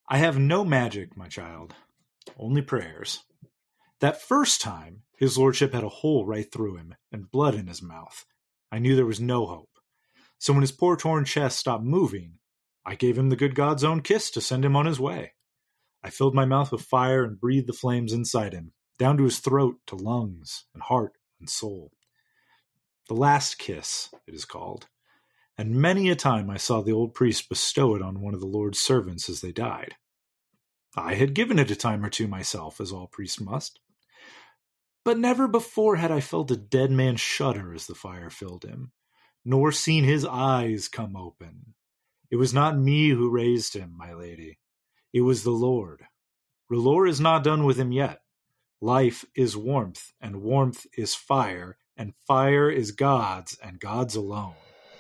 I have no magic, my child, only prayers. That first time, his lordship had a hole right through him and blood in his mouth. I knew there was no hope. So when his poor torn chest stopped moving, I gave him the good God's own kiss to send him on his way. I filled my mouth with fire and breathed the flames inside him, down to his throat, to lungs and heart and soul. The last kiss, it is called. And many a time I saw the old priest bestow it on one of the Lord's servants as they died. I had given it a time or two myself, as all priests must. But never before had I felt a dead man shudder as the fire filled him, nor seen his eyes come open. It was not me who raised him, my lady. It was the Lord. R'hllor is not done with him yet. Life is warmth, and warmth is fire, and fire is God's, and God's alone.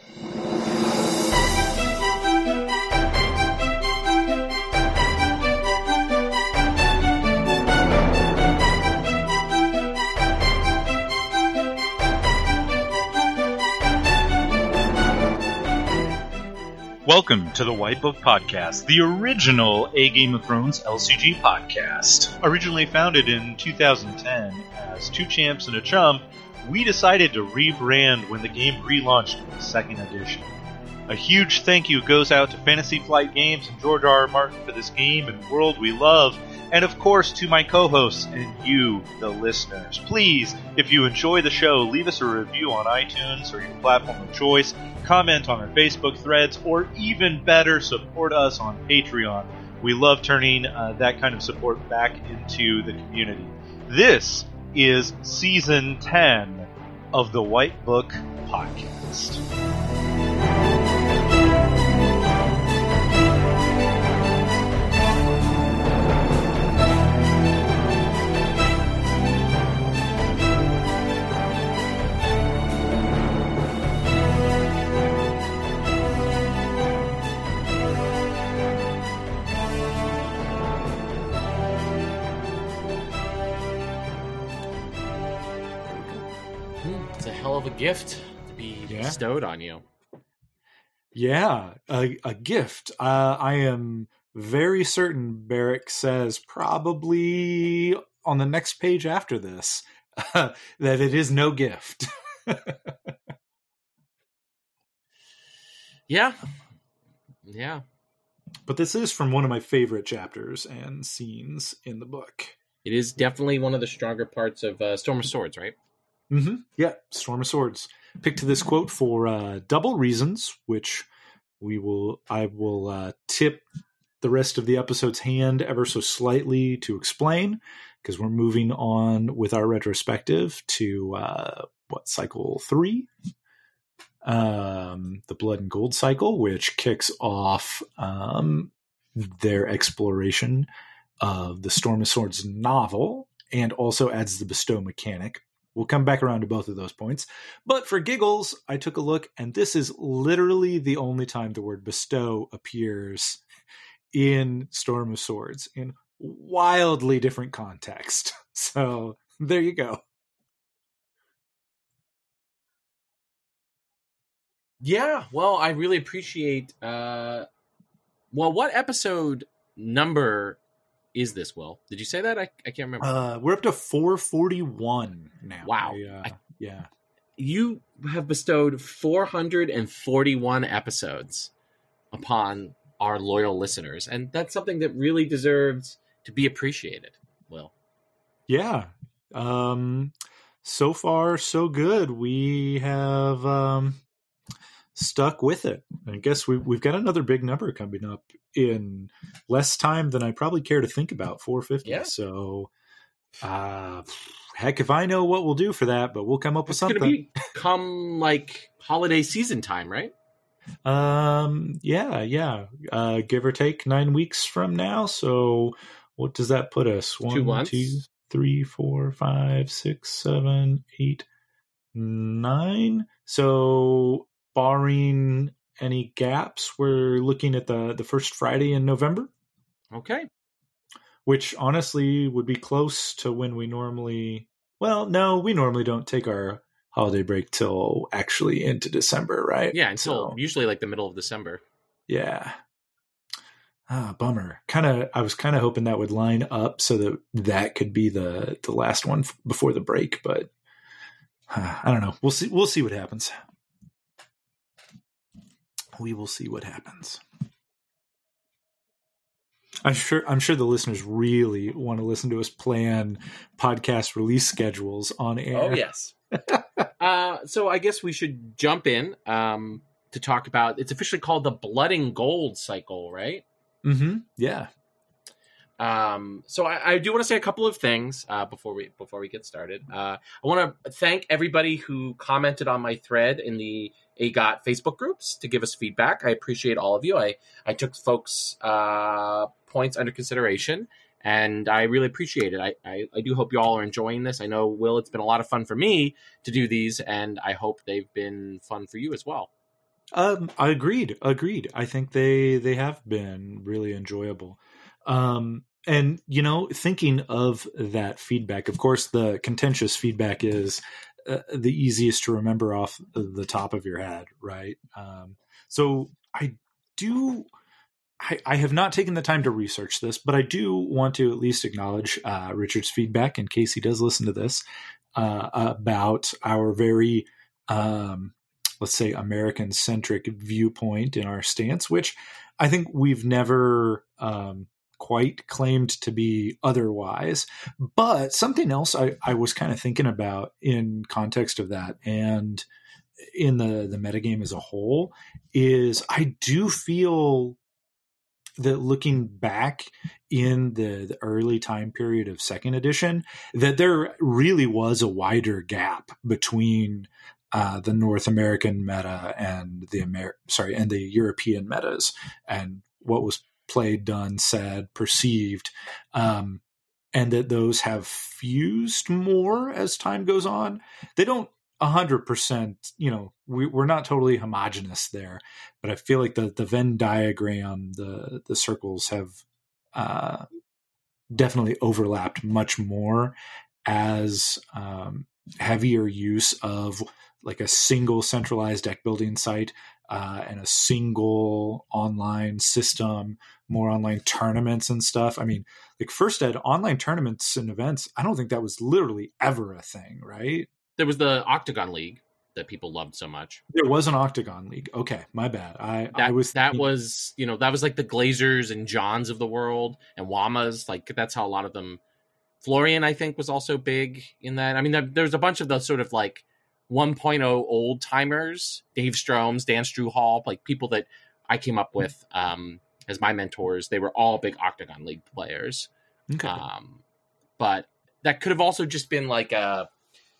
Welcome to the White Book Podcast, the original A Game of Thrones LCG podcast. Originally founded in 2010 as Two Champs and a Chum, we decided to rebrand when the game relaunched in the second edition. A huge thank you goes out to Fantasy Flight Games and George R.R. Martin for this game and world we love, and of course to my co-hosts and you, the listeners. Please, if you enjoy the show, leave us a review on iTunes or your platform of choice, comment on our Facebook threads, or even better, support us on Patreon. We love turning that kind of support back into the community. This is Season 10 of the White Book Podcast. Of a gift to be bestowed on you. Yeah, a gift. I am very certain Barrick says probably on the next page after this that it is no gift. Yeah. But this is from one of my favorite chapters and scenes in the book. It is definitely one of the stronger parts of Storm of Swords, right? Mm-hmm. Yeah, Storm of Swords. Picked this quote for double reasons, which I will tip the rest of the episode's hand ever so slightly to explain, because we're moving on with our retrospective to cycle 3, the Blood and Gold cycle, which kicks off their exploration of the Storm of Swords novel and also adds the bestow mechanic. We'll come back around to both of those points. But for giggles, I took a look, and this is literally the only time the word bestow appears in Storm of Swords in wildly different context. So there you go. Yeah, well, I really appreciate... what episode number is this, Will? Did you say that? I can't remember. We're up to 441 now. Wow. Yeah. You have bestowed 441 episodes upon our loyal listeners, and that's something that really deserves to be appreciated, Will. Yeah. So far, so good. We have stuck with it. I guess we've got another big number coming up in less time than I probably care to think about, 450. Yeah. So, heck, if I know what we'll do for that, but we'll come up with something. It's going to come like holiday season time, right? Yeah. Give or take 9 weeks from now. So what does that put us? 2 months. 2, 3, 4, 5, 6, 7, 8, 9. So barring any gaps, we're looking at the first Friday in November. Okay. Which honestly would be close to when we normally... Well, no, we normally don't take our holiday break till actually into December, right? Yeah, until usually like the middle of December. Yeah. Bummer. I was kind of hoping that would line up so that could be the last one before the break, but I don't know. We'll see. We'll see what happens. We will see what happens. I'm sure the listeners really want to listen to us plan podcast release schedules on air. Oh, yes. So I guess we should jump in to talk about, it's officially called the Blood and Gold cycle, right? Mm-hmm. Yeah. So I do want to say a couple of things before we get started. I want to thank everybody who commented on my thread in the AGOT Facebook groups to give us feedback. I appreciate all of you. I took folks' points under consideration, and I really appreciate it. I do hope you all are enjoying this. I know, Will, it's been a lot of fun for me to do these, and I hope they've been fun for you as well. I agreed. I think they have been really enjoyable. And, thinking of that feedback, of course, the contentious feedback is the easiest to remember off the top of your head, right? So I have not taken the time to research this, but I do want to at least acknowledge Richard's feedback, in case he does listen to this, about our very, let's say, American-centric viewpoint in our stance, which I think we've never quite claimed to be otherwise. But something else I was kind of thinking about in context of that and in the metagame as a whole is I do feel that looking back in the early time period of second edition, that there really was a wider gap between the North American meta and the European metas, and what was played, done, said, perceived, and that those have fused more as time goes on. They don't 100%, we're not totally homogenous there, but I feel like the Venn diagram, the circles have definitely overlapped much more as heavier use of like a single centralized deck building site and a single online system, more online tournaments and stuff. I mean, like First Ed, online tournaments and events, I don't think that was literally ever a thing, right? There was the Octagon League that people loved so much. There was an Octagon League. Okay, my bad. That was like the Glazers and Johns of the world and Wamas. Like that's how a lot of them. Florian, I think, was also big in that. I mean, there's a bunch of those sort of like 1.0 old timers, Dave Stromes, Dan Struhall, like people that I came up with as my mentors. They were all big Octagon League players. Okay. But that could have also just been like a,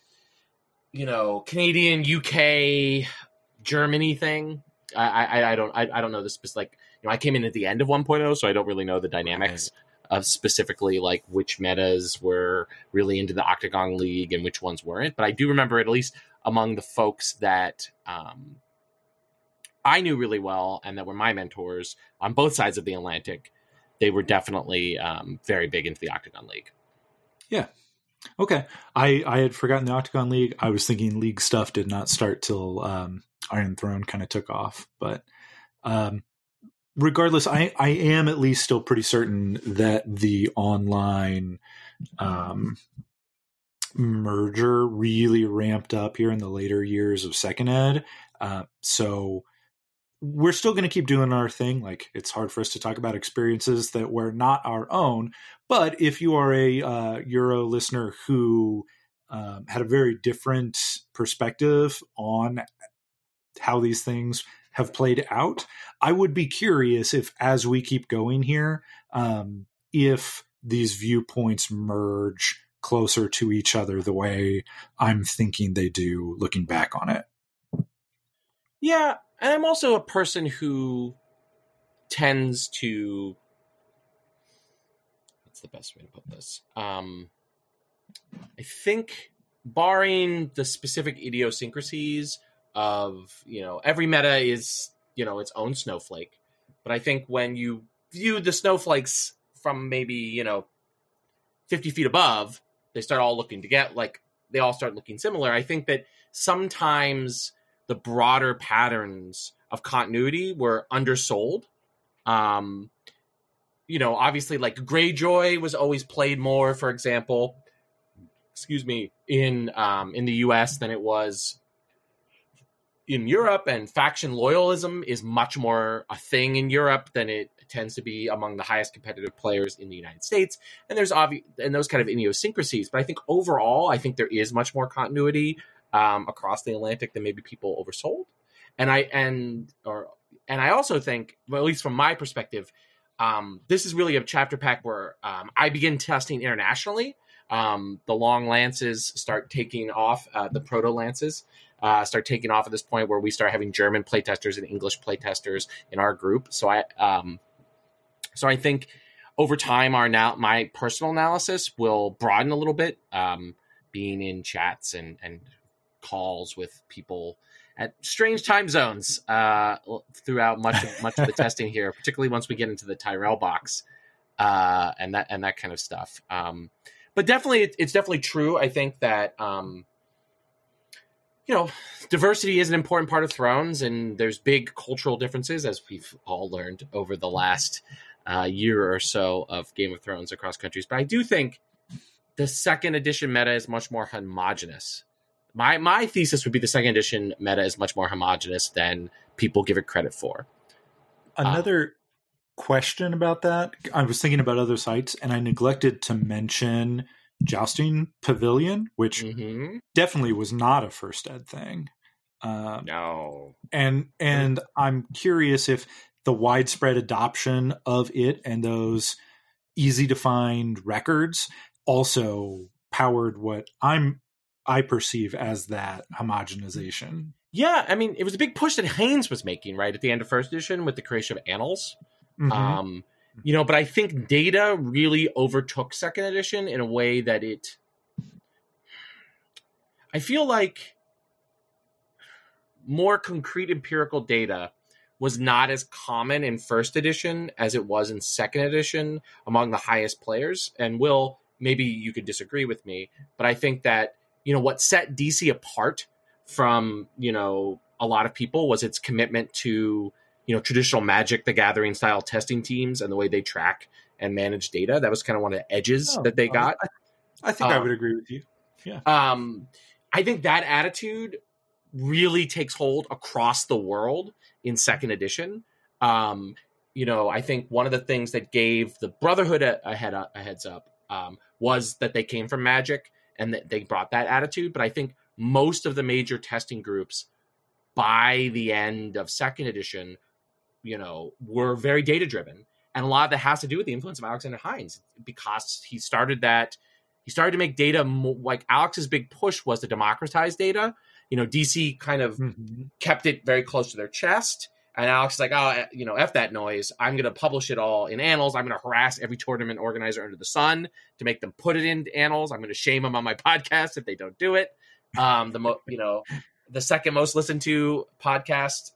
Canadian, UK, Germany thing. I don't know this, like, I came in at the end of 1.0, so I don't really know the dynamics of specifically like which metas were really into the Octagon League and which ones weren't. But I do remember, at least among the folks that I knew really well and that were my mentors on both sides of the Atlantic, they were definitely very big into the Octagon League. Yeah. Okay. I had forgotten the Octagon League. I was thinking league stuff did not start till Iron Throne kind of took off. But regardless, I am at least still pretty certain that the online merger really ramped up here in the later years of second ed. So we're still going to keep doing our thing. Like, it's hard for us to talk about experiences that were not our own. But if you are a Euro listener who had a very different perspective on how these things have played out, I would be curious if, as we keep going here, if these viewpoints merge closer to each other the way I'm thinking they do looking back on it. Yeah, and I'm also a person who tends to... What's the best way to put this? I think, barring the specific idiosyncrasies of, every meta is, its own snowflake. But I think when you view the snowflakes from maybe, 50 feet above, they start all looking together, like they all start looking similar. I think that sometimes the broader patterns of continuity were undersold. obviously like Greyjoy was always played more, for example, in the US than it was in Europe, and faction loyalism is much more a thing in Europe than it tends to be among the highest competitive players in the United States. And there's and those kind of idiosyncrasies. But I think overall, I think there is much more continuity across the Atlantic than maybe people oversold. And I also think, well, at least from my perspective, this is really a chapter pack where I begin testing internationally. The long lances start taking off, the proto lances start taking off at this point where we start having German playtesters and English playtesters in our group. So I think over time, my personal analysis will broaden a little bit, being in chats and calls with people at strange time zones throughout much of the testing here, particularly once we get into the Tyrell box and that kind of stuff. But definitely, it's definitely true. I think that diversity is an important part of Thrones, and there's big cultural differences, as we've all learned over the last year or so of Game of Thrones across countries. But I do think the second edition meta is much more homogenous. My thesis would be the second edition meta is much more homogenous than people give it credit for. Another question about that, I was thinking about other sites, and I neglected to mention Jousting Pavilion, which definitely was not a first ed thing. No. And I'm curious if the widespread adoption of it and those easy to find records also powered what I perceive as that homogenization. Yeah, I mean, it was a big push that Haynes was making, right, at the end of first edition with the creation of Annals. But I think data really overtook second edition in a way that I feel like more concrete empirical data was not as common in first edition as it was in second edition among the highest players. And Will, maybe you could disagree with me, but I think that, what set DC apart from, a lot of people was its commitment to, traditional Magic the Gathering style testing teams and the way they track and manage data. That was kind of one of the edges that they got. I think I would agree with you. Yeah. I think that attitude really takes hold across the world in second edition. I think one of the things that gave the Brotherhood a heads up was that they came from Magic and that they brought that attitude. But I think most of the major testing groups by the end of second edition, were very data driven. And a lot of that has to do with the influence of Alexander Hines, because he started to make data like Alex's big push was to democratize data. DC kind of kept it very close to their chest. And Alex is like, F that noise. I'm going to publish it all in Annals. I'm going to harass every tournament organizer under the sun to make them put it in Annals. I'm going to shame them on my podcast if they don't do it. The second most listened to podcast.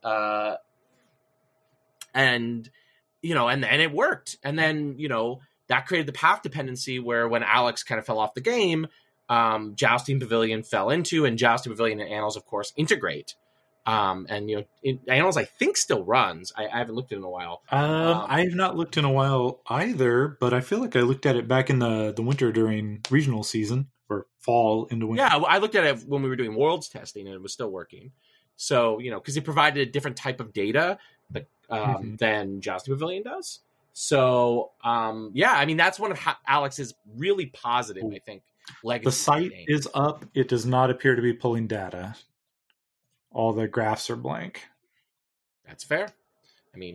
And it worked. And then, that created the path dependency where when Alex kind of fell off the game, Jousting Pavilion fell into, and Jousting Pavilion and Annals, of course, integrate. Annals, I think, still runs. I haven't looked at it in a while. I have not looked in a while either, but I feel like I looked at it back in the winter during regional season, or fall into winter. Yeah, I looked at it when we were doing Worlds testing, and it was still working. So, because it provided a different type of data than Jousting Pavilion does. So, that's one of Alex's really positive, I think, legacy. The site is up. It does not appear to be pulling data. All the graphs are blank. That's fair. I mean,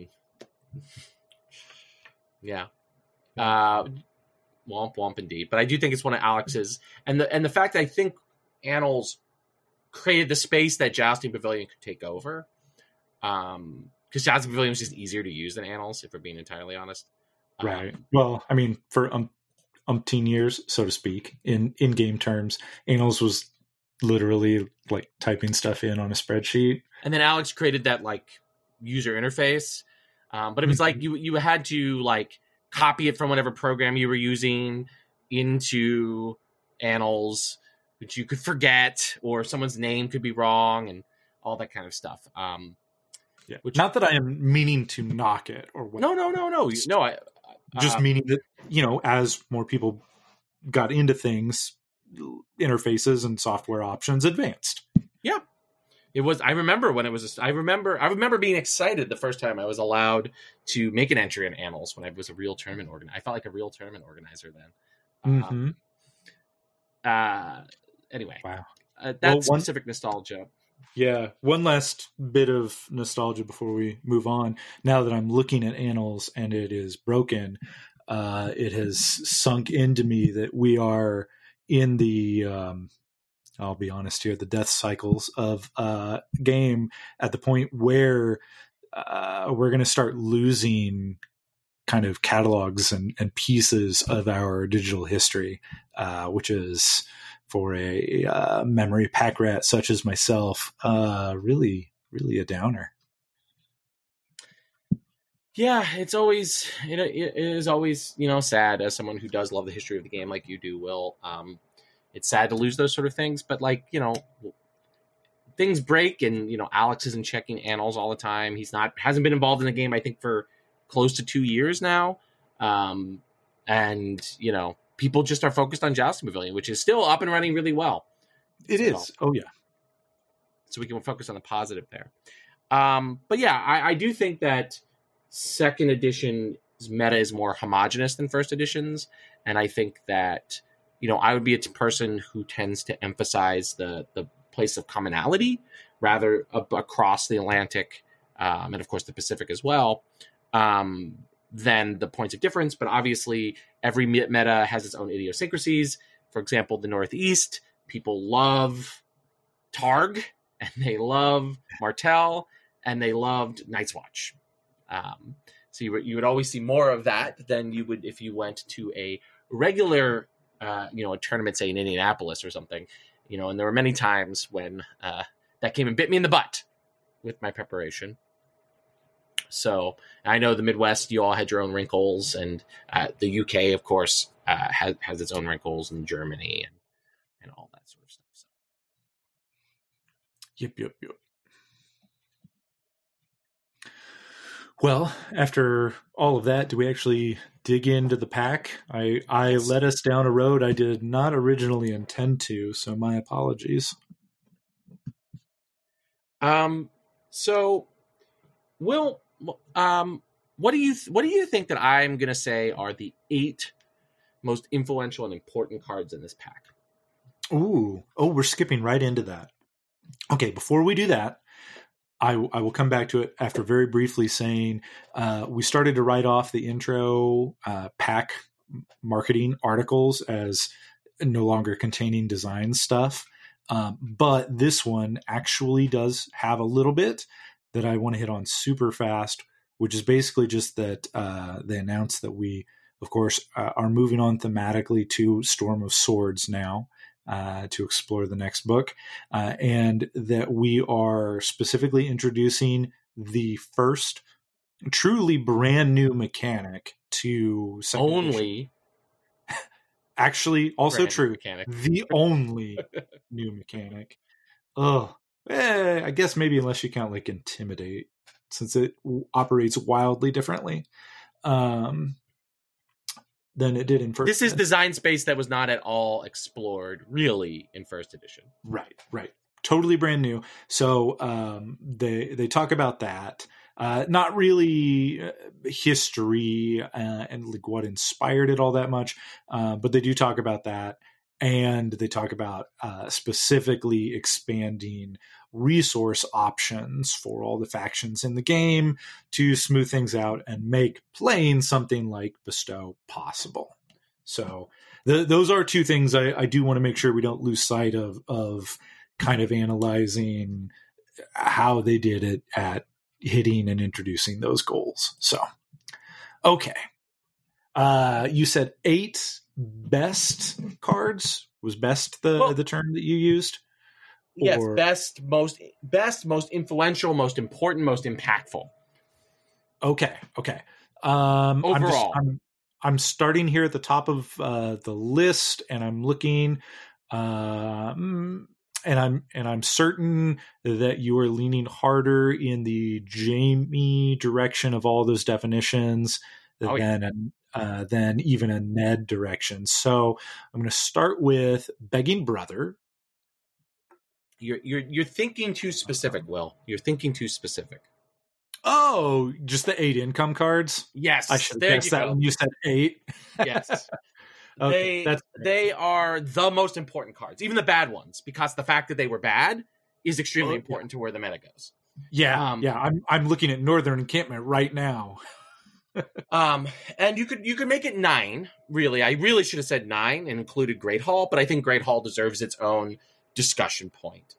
yeah. Womp womp indeed. But I do think it's one of Alex's, and the fact that I think Annals created the space that Jousting Pavilion could take over. Because Jousting Pavilion was just easier to use than Annals, if we're being entirely honest. Right. Well, I mean, for umpteen years, so to speak, in game terms, Annals was literally like typing stuff in on a spreadsheet. And then Alex created that like user interface. But it was like you had to like copy it from whatever program you were using into Annals, which you could forget, or someone's name could be wrong, and all that kind of stuff. Not that I am meaning to knock it or what. No. Just meaning that, as more people got into things, interfaces and software options advanced. Yeah. It was. I remember when it was. I remember being excited the first time I was allowed to make an entry in Annals when I was a real tournament organizer. I felt like a real tournament organizer then. Anyway, wow. That's specific nostalgia. Yeah, one last bit of nostalgia before we move on. Now that I'm looking at Annals and it is broken, it has sunk into me that we are in the. I'll be honest here, the death cycles of game at the point where we're going to start losing kind of catalogs and pieces of our digital history, which is for a memory pack rat such as myself, really, really a downer. Yeah, it is always, sad as someone who does love the history of the game like you do, Will. It's sad to lose those sort of things, but things break, and Alex isn't checking Annals all the time. Hasn't been involved in the game, I think, for close to 2 years now, and people just are focused on Jousting Pavilion, which is still up and running really well. It is. Oh yeah. So we can focus on the positive there. But yeah, I do think that second edition's meta is more homogenous than first edition's, and I think that I would be a person who tends to emphasize the place of commonality rather across the Atlantic, and of course the Pacific as well, than the points of difference. But obviously every meta has its own idiosyncrasies. For example, the Northeast, people love Targ, and they love Martell, and they loved Night's Watch. So you would always see more of that than you would if you went to a regular a tournament, say in Indianapolis or something, and there were many times when that came and bit me in the butt with my preparation. So I know the Midwest, you all had your own wrinkles, and the UK, of course, has its own wrinkles, and Germany and all that sort of stuff. So. Yep. Well, after all of that, do we actually dig into the pack? I led us down a road I did not originally intend to, so my apologies. So, Will, what do you think that I'm going to say are the 8 most influential and important cards in this pack? We're skipping right into that. Okay, before we do that, I will come back to it after very briefly saying we started to write off the intro pack marketing articles as no longer containing design stuff. But this one actually does have a little bit that I want to hit on super fast, which is basically just that they announced that we, of course, are moving on thematically to Storm of Swords now. To explore the next book, and that we are specifically introducing the first truly brand new mechanic to second edition. Actually, also brand true, the only new mechanic. I guess maybe unless you count like Intimidate, since it operates wildly differently. Than it did in first. This is design space that was not at all explored really in first edition. Right. Totally brand new. So they talk about that. Not really history and like what inspired it all that much, but they do talk about that. And they talk about specifically expanding resource options for all the factions in the game to smooth things out and make playing something like Bestow possible. So those are two things I do want to make sure we don't lose sight of kind of analyzing how they did it at hitting and introducing those goals. So, okay. You said 8 best cards. Was best the term that you used? Yes, best, most influential, most important, most impactful. Okay. Overall, I'm starting here at the top of the list, and I'm looking, and I'm certain that you are leaning harder in the Jamie direction of all those definitions than than even a Ned direction. So I'm going to start with Begging Brother. You're thinking too specific, Will. You're thinking too specific. Oh, just the 8 income cards? Yes. I should have guessed that when you said 8. Yes. Okay, they are the most important cards, even the bad ones, because the fact that they were bad is extremely important to where the meta goes. Yeah, I'm looking at Northern Encampment right now. And you could make it 9. Really, I really should have said 9 and included Great Hall, but I think Great Hall deserves its own discussion point.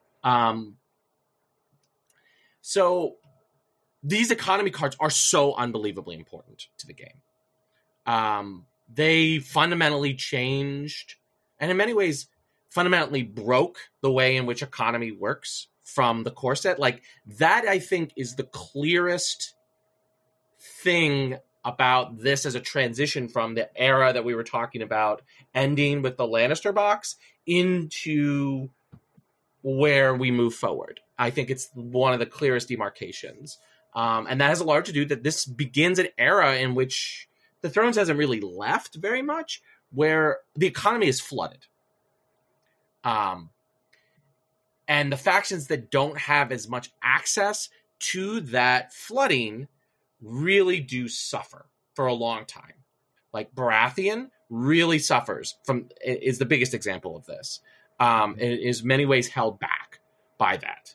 So these economy cards are so unbelievably important to the game. They fundamentally changed, and in many ways, fundamentally broke the way in which economy works from the core set. Like, that, I think, is the clearest thing about this as a transition from the era that we were talking about, ending with the Lannister box, into where we move forward. I think it's one of the clearest demarcations. And that has a lot to do that this begins an era in which the Thrones hasn't really left very much, where the economy is flooded. And the factions that don't have as much access to that flooding really do suffer for a long time. Like Baratheon really suffers is the biggest example of this. It is many ways held back by that.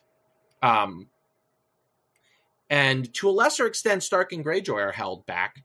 And to a lesser extent, Stark and Greyjoy are held back.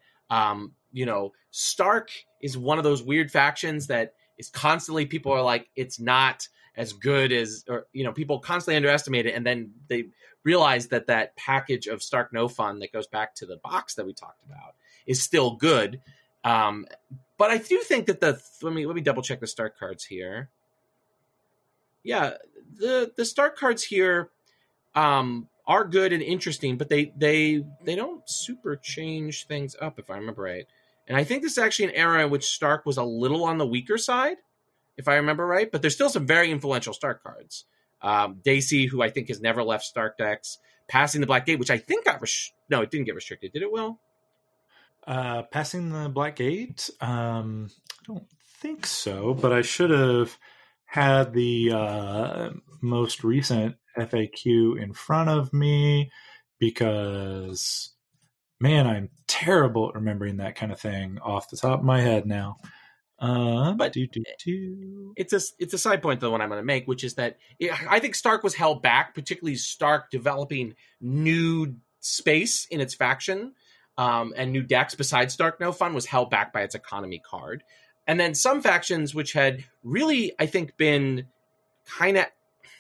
Stark is one of those weird factions that is constantly, people are like, it's not as good as, or, people constantly underestimate it. And then they realize that package of Stark No Fun that goes back to the box that we talked about is still good. But I do think that let me double check the Stark cards here. Yeah, the Stark cards here are good and interesting, but they don't super change things up, if I remember right. And I think this is actually an era in which Stark was a little on the weaker side, if I remember right. But there's still some very influential Stark cards. Dacey, who I think has never left Stark decks. Passing the Black Gate, which I think got no, it didn't get restricted. Did it, Will? Passing the Black Gate? I don't think so, but I should have had the most recent FAQ in front of me, because, man, I'm terrible at remembering that kind of thing off the top of my head now. But it's a side point, the one I'm going to make, which is that I think Stark was held back, particularly Stark developing new space in its faction, and new decks besides Stark No Fun was held back by its economy card. And then some factions which had really, I think, been kind of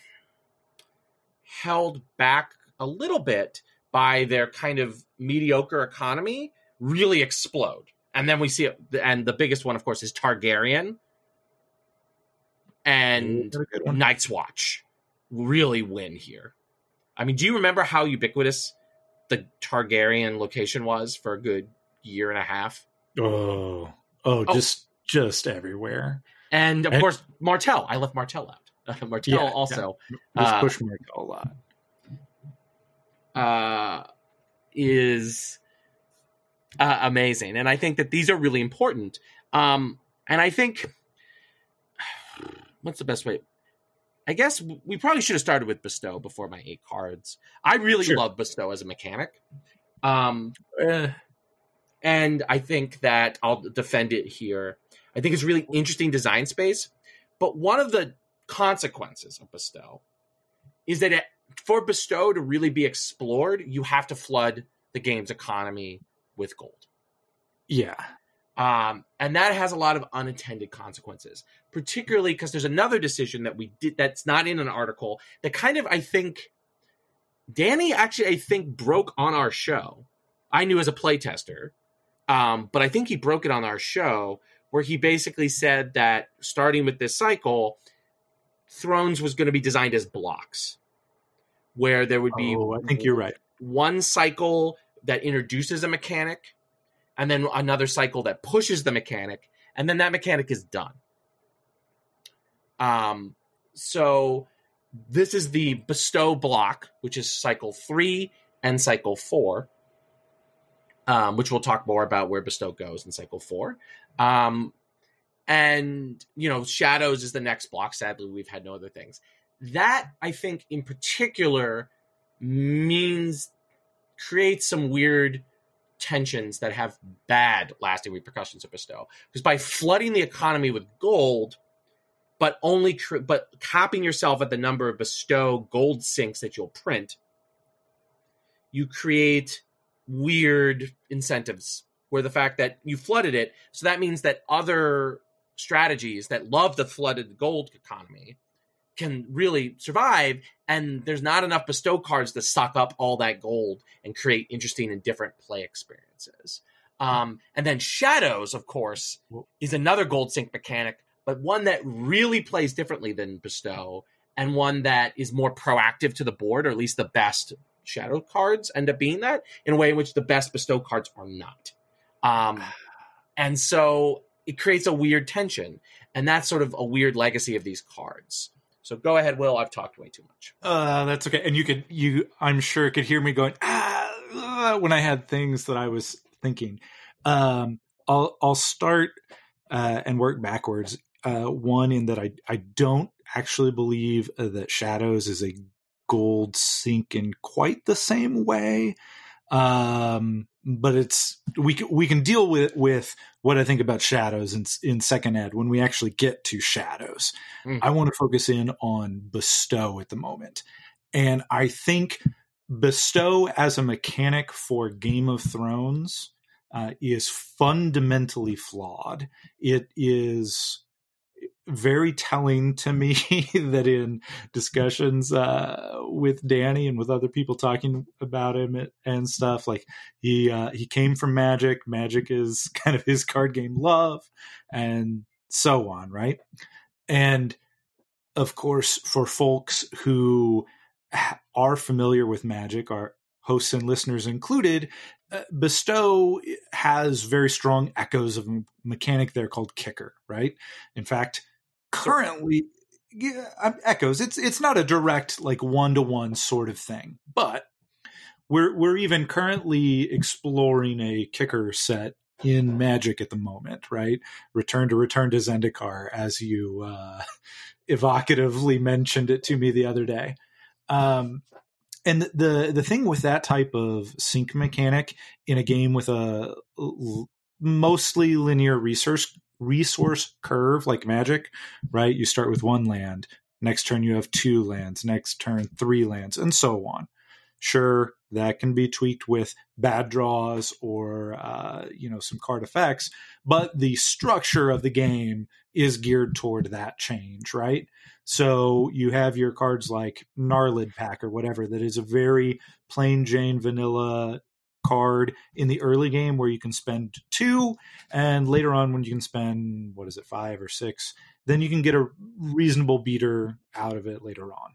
held back a little bit by their kind of mediocre economy really explode. And then we see it, and the biggest one, of course, is Targaryen and Night's Watch really win here. I mean, do you remember how ubiquitous the Targaryen location was for a good year and a half? Oh, just everywhere. And of course, Martell. I left Martell out. Martell also. Just push Martell a lot. Is amazing. And I think that these are really important. And I think, what's the best way? I guess we probably should have started with Bestow before my 8 cards. I really love Bestow as a mechanic. And I think that I'll defend it here. I think it's really interesting design space. But one of the consequences of Bestow is that for Bestow to really be explored, you have to flood the game's economy with gold. Yeah. And that has a lot of unintended consequences, particularly because there's another decision that we did that's not in an article that kind of, I think, Danny actually, I think, broke on our show. I knew as a playtester, but I think he broke it on our show, where he basically said that starting with this cycle, Thrones was going to be designed as blocks, where there would be I think you're right. One cycle that introduces a mechanic, and then another cycle that pushes the mechanic, and then that mechanic is done. So this is the Bestow block, which is cycle 3 and cycle 4. which we'll talk more about where Bestow goes in Cycle 4. And, Shadows is the next block. Sadly, we've had no other things. That, I think, in particular, creates some weird tensions that have bad lasting repercussions of Bestow. Because by flooding the economy with gold, but capping yourself at the number of Bestow gold sinks that you'll print, you create weird incentives where the fact that you flooded it, so that means that other strategies that love the flooded gold economy can really survive, and there's not enough Bestow cards to suck up all that gold and create interesting and different play experiences. And then Shadows, of course, is another gold sink mechanic, but one that really plays differently than Bestow, and one that is more proactive to the board, or at least the best Shadow cards end up being that, in a way in which the best Bestow cards are not. And so it creates a weird tension, and that's sort of a weird legacy of these cards. So go ahead, Will. I've talked way too much. That's okay. And I'm sure could hear me going, when I had things that I was thinking. I'll start and work backwards. One, in that I don't actually believe that Shadows is a gold sink in quite the same way. But we can deal with what I think about Shadows in second ed when we actually get to Shadows. I want to focus in on Bestow at the moment. And I think Bestow as a mechanic for Game of Thrones is fundamentally flawed. It is very telling to me that in discussions with Danny and with other people talking about him and stuff, like he came from Magic. Magic is kind of his card game love, and so on, right? And of course, for folks who are familiar with Magic, our hosts and listeners included, Bestow has very strong echoes of a mechanic there called Kicker, right? In fact, currently, echoes. It's not a direct like one-to-one sort of thing, but we're even currently exploring a Kicker set in Magic at the moment, right? Return to Zendikar, as you evocatively mentioned it to me the other day. And the thing with that type of sync mechanic in a game with a mostly linear resource curve like Magic, right? You start with one land, next turn you have 2 lands, next turn 3 lands, and so on. Sure, that can be tweaked with bad draws or some card effects, but the structure of the game is geared toward that change, right? So you have your cards like Gnarlid Pack or whatever that is a very plain Jane vanilla card in the early game where you can spend 2, and later on when you can spend 5 or 6, then you can get a reasonable beater out of it later on,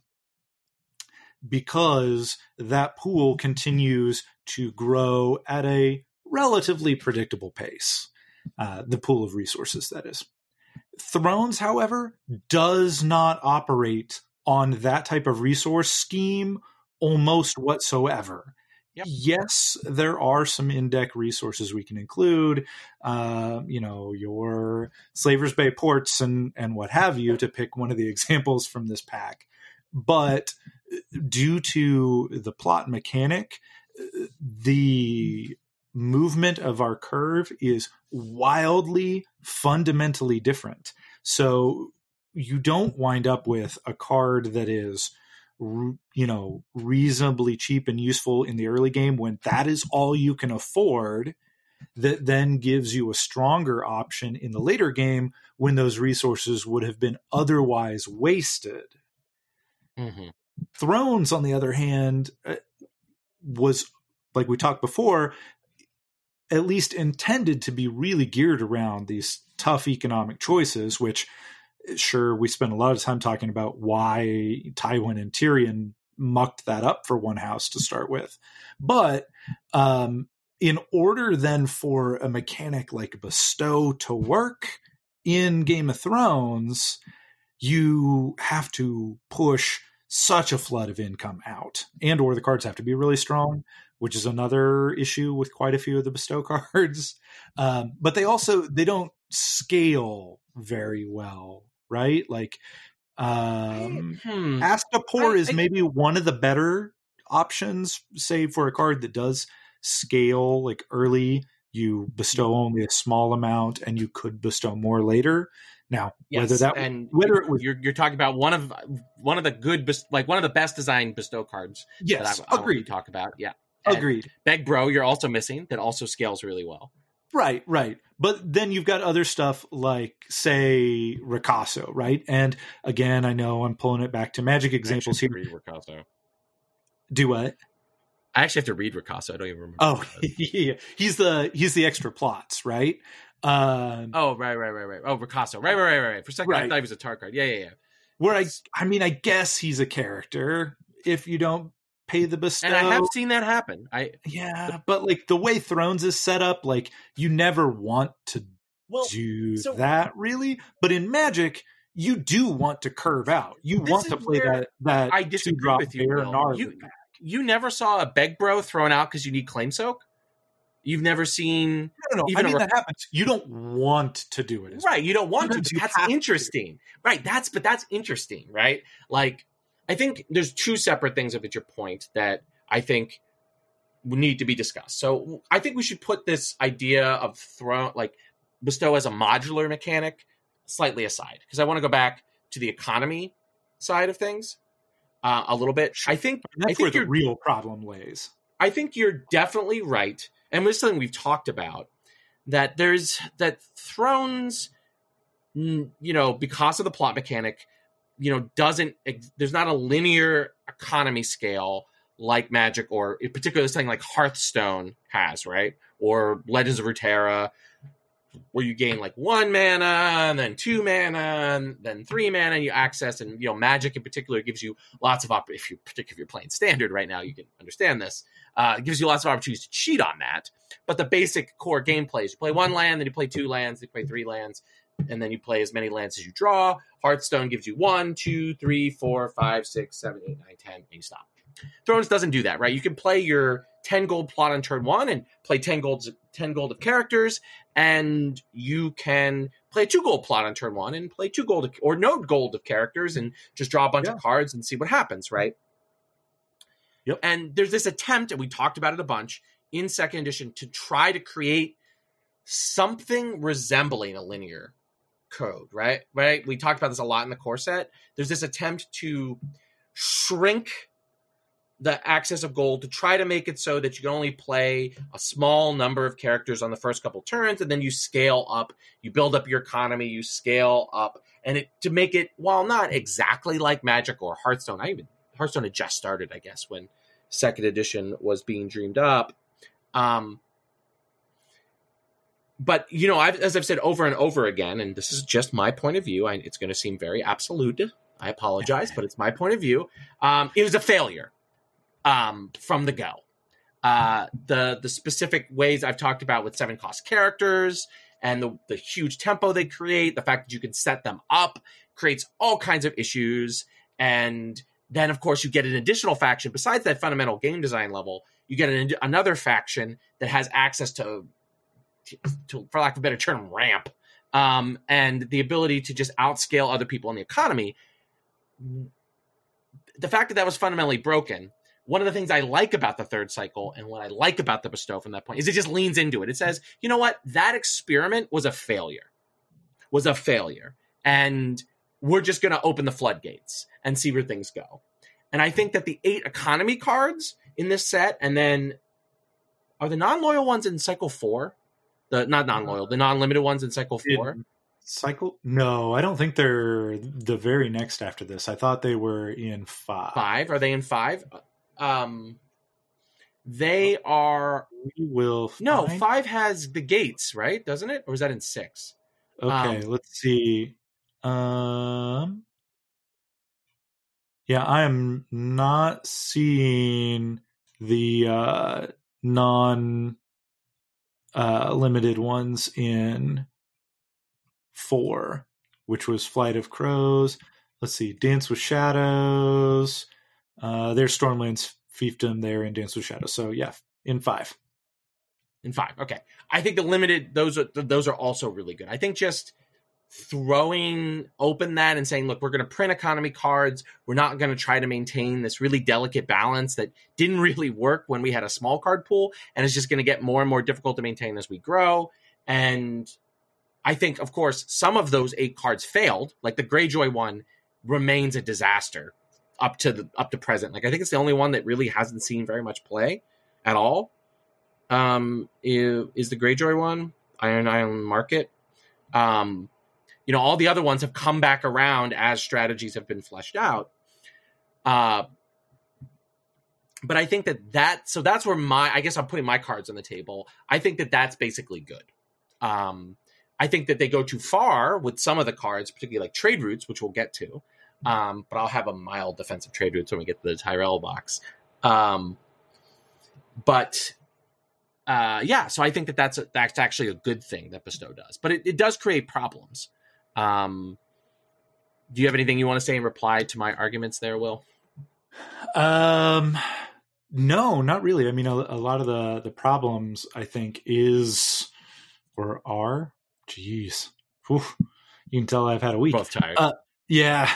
because that pool continues to grow at a relatively predictable pace. The pool of resources, that is. Thrones, however, does not operate on that type of resource scheme almost whatsoever. Yep. Yes, there are some in-deck resources we can include, your Slaver's Bay ports and what have you, to pick one of the examples from this pack. But due to the plot mechanic, the movement of our curve is wildly, fundamentally different. So you don't wind up with a card that is reasonably cheap and useful in the early game when that is all you can afford, that then gives you a stronger option in the later game when those resources would have been otherwise wasted. Mm-hmm. Thrones, on the other hand, was, like we talked before, at least intended to be really geared around these tough economic choices, which, sure, we spent a lot of time talking about why Tywin and Tyrion mucked that up for one house to start with. But in order then for a mechanic like Bestow to work in Game of Thrones, you have to push such a flood of income out, and or the cards have to be really strong, which is another issue with quite a few of the bestow cards. But they don't scale very well, right? Like Astapor is maybe one of the better options, say for a card that does scale. Like early, you bestow only a small amount, and you could bestow more later. Now, you're talking about one of the best designed bestow cards. Yes, that agreed. To talk about, yeah, and agreed. Beg Bro, you're also missing. That also scales really well. Right. But then you've got other stuff like, say, Ricasso, right? And again, I know I'm pulling it back to Magic examples here. Read Ricasso. Do what? I actually have to read Ricasso. I don't even remember. Oh, yeah. He's the extra plots, right? Right. Oh, Ricasso. Right. For a second, I thought he was a tar card. Yeah. Where I guess he's a character if you don't pay the bestow. And I have seen that happen. But like the way Thrones is set up, like you never want to do that really. But in Magic, you do want to curve out. You want to play that I disagree with you. You never saw a Beg Bro thrown out because you need Claim Soak? You've never seen... No. That happens. You don't want to do it. Right, you don't want to. That's interesting. Right, that's interesting, right? Like, I think there's two separate things at your point that I think need to be discussed. So I think we should put this idea of bestow as a modular mechanic slightly aside, because I want to go back to the economy side of things a little bit. I think where the real problem lays. I think you're definitely right. And this is something we've talked about, that Thrones, because of the plot mechanic, there's not a linear economy scale like Magic, or in particular something like Hearthstone has, right? Or Legends of Runeterra, where you gain like 1 mana, and then 2 mana, and then 3 mana, and you access, and Magic in particular gives you lots of particularly if you're playing Standard right now, you can understand this. It gives you lots of opportunities to cheat on that. But the basic core gameplay is you play 1 land, then you play 2 lands, then you play 3 lands, and then you play as many lands as you draw. Hearthstone gives you 1, 2, 3, 4, 5, 6, 7, 8, 9, 10, and you stop. Thrones doesn't do that, right? You can play your 10 gold plot on turn 1 and play 10 gold of characters, and you can play a 2 gold plot on turn 1 and play 2 gold or no gold of characters and just draw a bunch of cards and see what happens, right? Yep. And there's this attempt, and we talked about it a bunch, in second edition to try to create something resembling a linear code, right? We talked about this a lot in the core set. There's this attempt to shrink the access of gold to try to make it so that you can only play a small number of characters on the first couple turns, and then you scale up, you build up your economy, you scale up, and to make it, while not exactly like Magic or Hearthstone, Hearthstone had just started, I guess, when second edition was being dreamed up. But, as I've said over and over again, and this is just my point of view, it's going to seem very absolute. I apologize, but it's my point of view. It was a failure from the go. The specific ways I've talked about with 7-cost characters and the huge tempo they create, the fact that you can set them up creates all kinds of issues. And then, of course, you get an additional faction. Besides that fundamental game design level, you get another faction that has access to, for lack of a better term, ramp, and the ability to just outscale other people in the economy. The fact that was fundamentally broken, one of the things I like about the third cycle and what I like about the bestow from that point is it just leans into it. It says, you know what? That experiment was a failure. And we're just going to open the floodgates and see where things go. And I think that the 8 economy cards in this set, and then are the non-loyal ones in cycle 4? The non-limited ones in cycle 4? No, I don't think they're the very next after this. I thought they were in 5. 5? Are they in 5? They are. We will. No, 5 has the gates, right? Doesn't it? Or is that in 6? Okay, let's see. Yeah, I am not seeing the non-limited ones in 4, which was Flight of Crows. Let's see, Dance with Shadows. There's Stormlands fiefdom there in Dance with Shadows. So yeah, in 5. In 5, okay. I think the limited, those are also really good. I think just throwing open that and saying, look, we're going to print economy cards. We're not going to try to maintain this really delicate balance that didn't really work when we had a small card pool, and it's just going to get more and more difficult to maintain as we grow. And I think, of course, some of those 8 cards failed. Like the Greyjoy one remains a disaster up to present. Like I think it's the only one that really hasn't seen very much play at all. Is the Greyjoy one, Iron Island Market. All the other ones have come back around as strategies have been fleshed out. But I think so that's where I guess I'm putting my cards on the table. I think that's basically good. I think that they go too far with some of the cards, particularly like Trade Routes, which we'll get to. But I'll have a mild defensive Trade Routes when we get to the Tyrell box. So I think that's actually a good thing that Bestow does, but it does create problems. Do you have anything you want to say in reply to my arguments there, Will? No, not really. I mean, a lot of the problems I think are, geez, whew, you can tell I've had a week. Both tired. Yeah.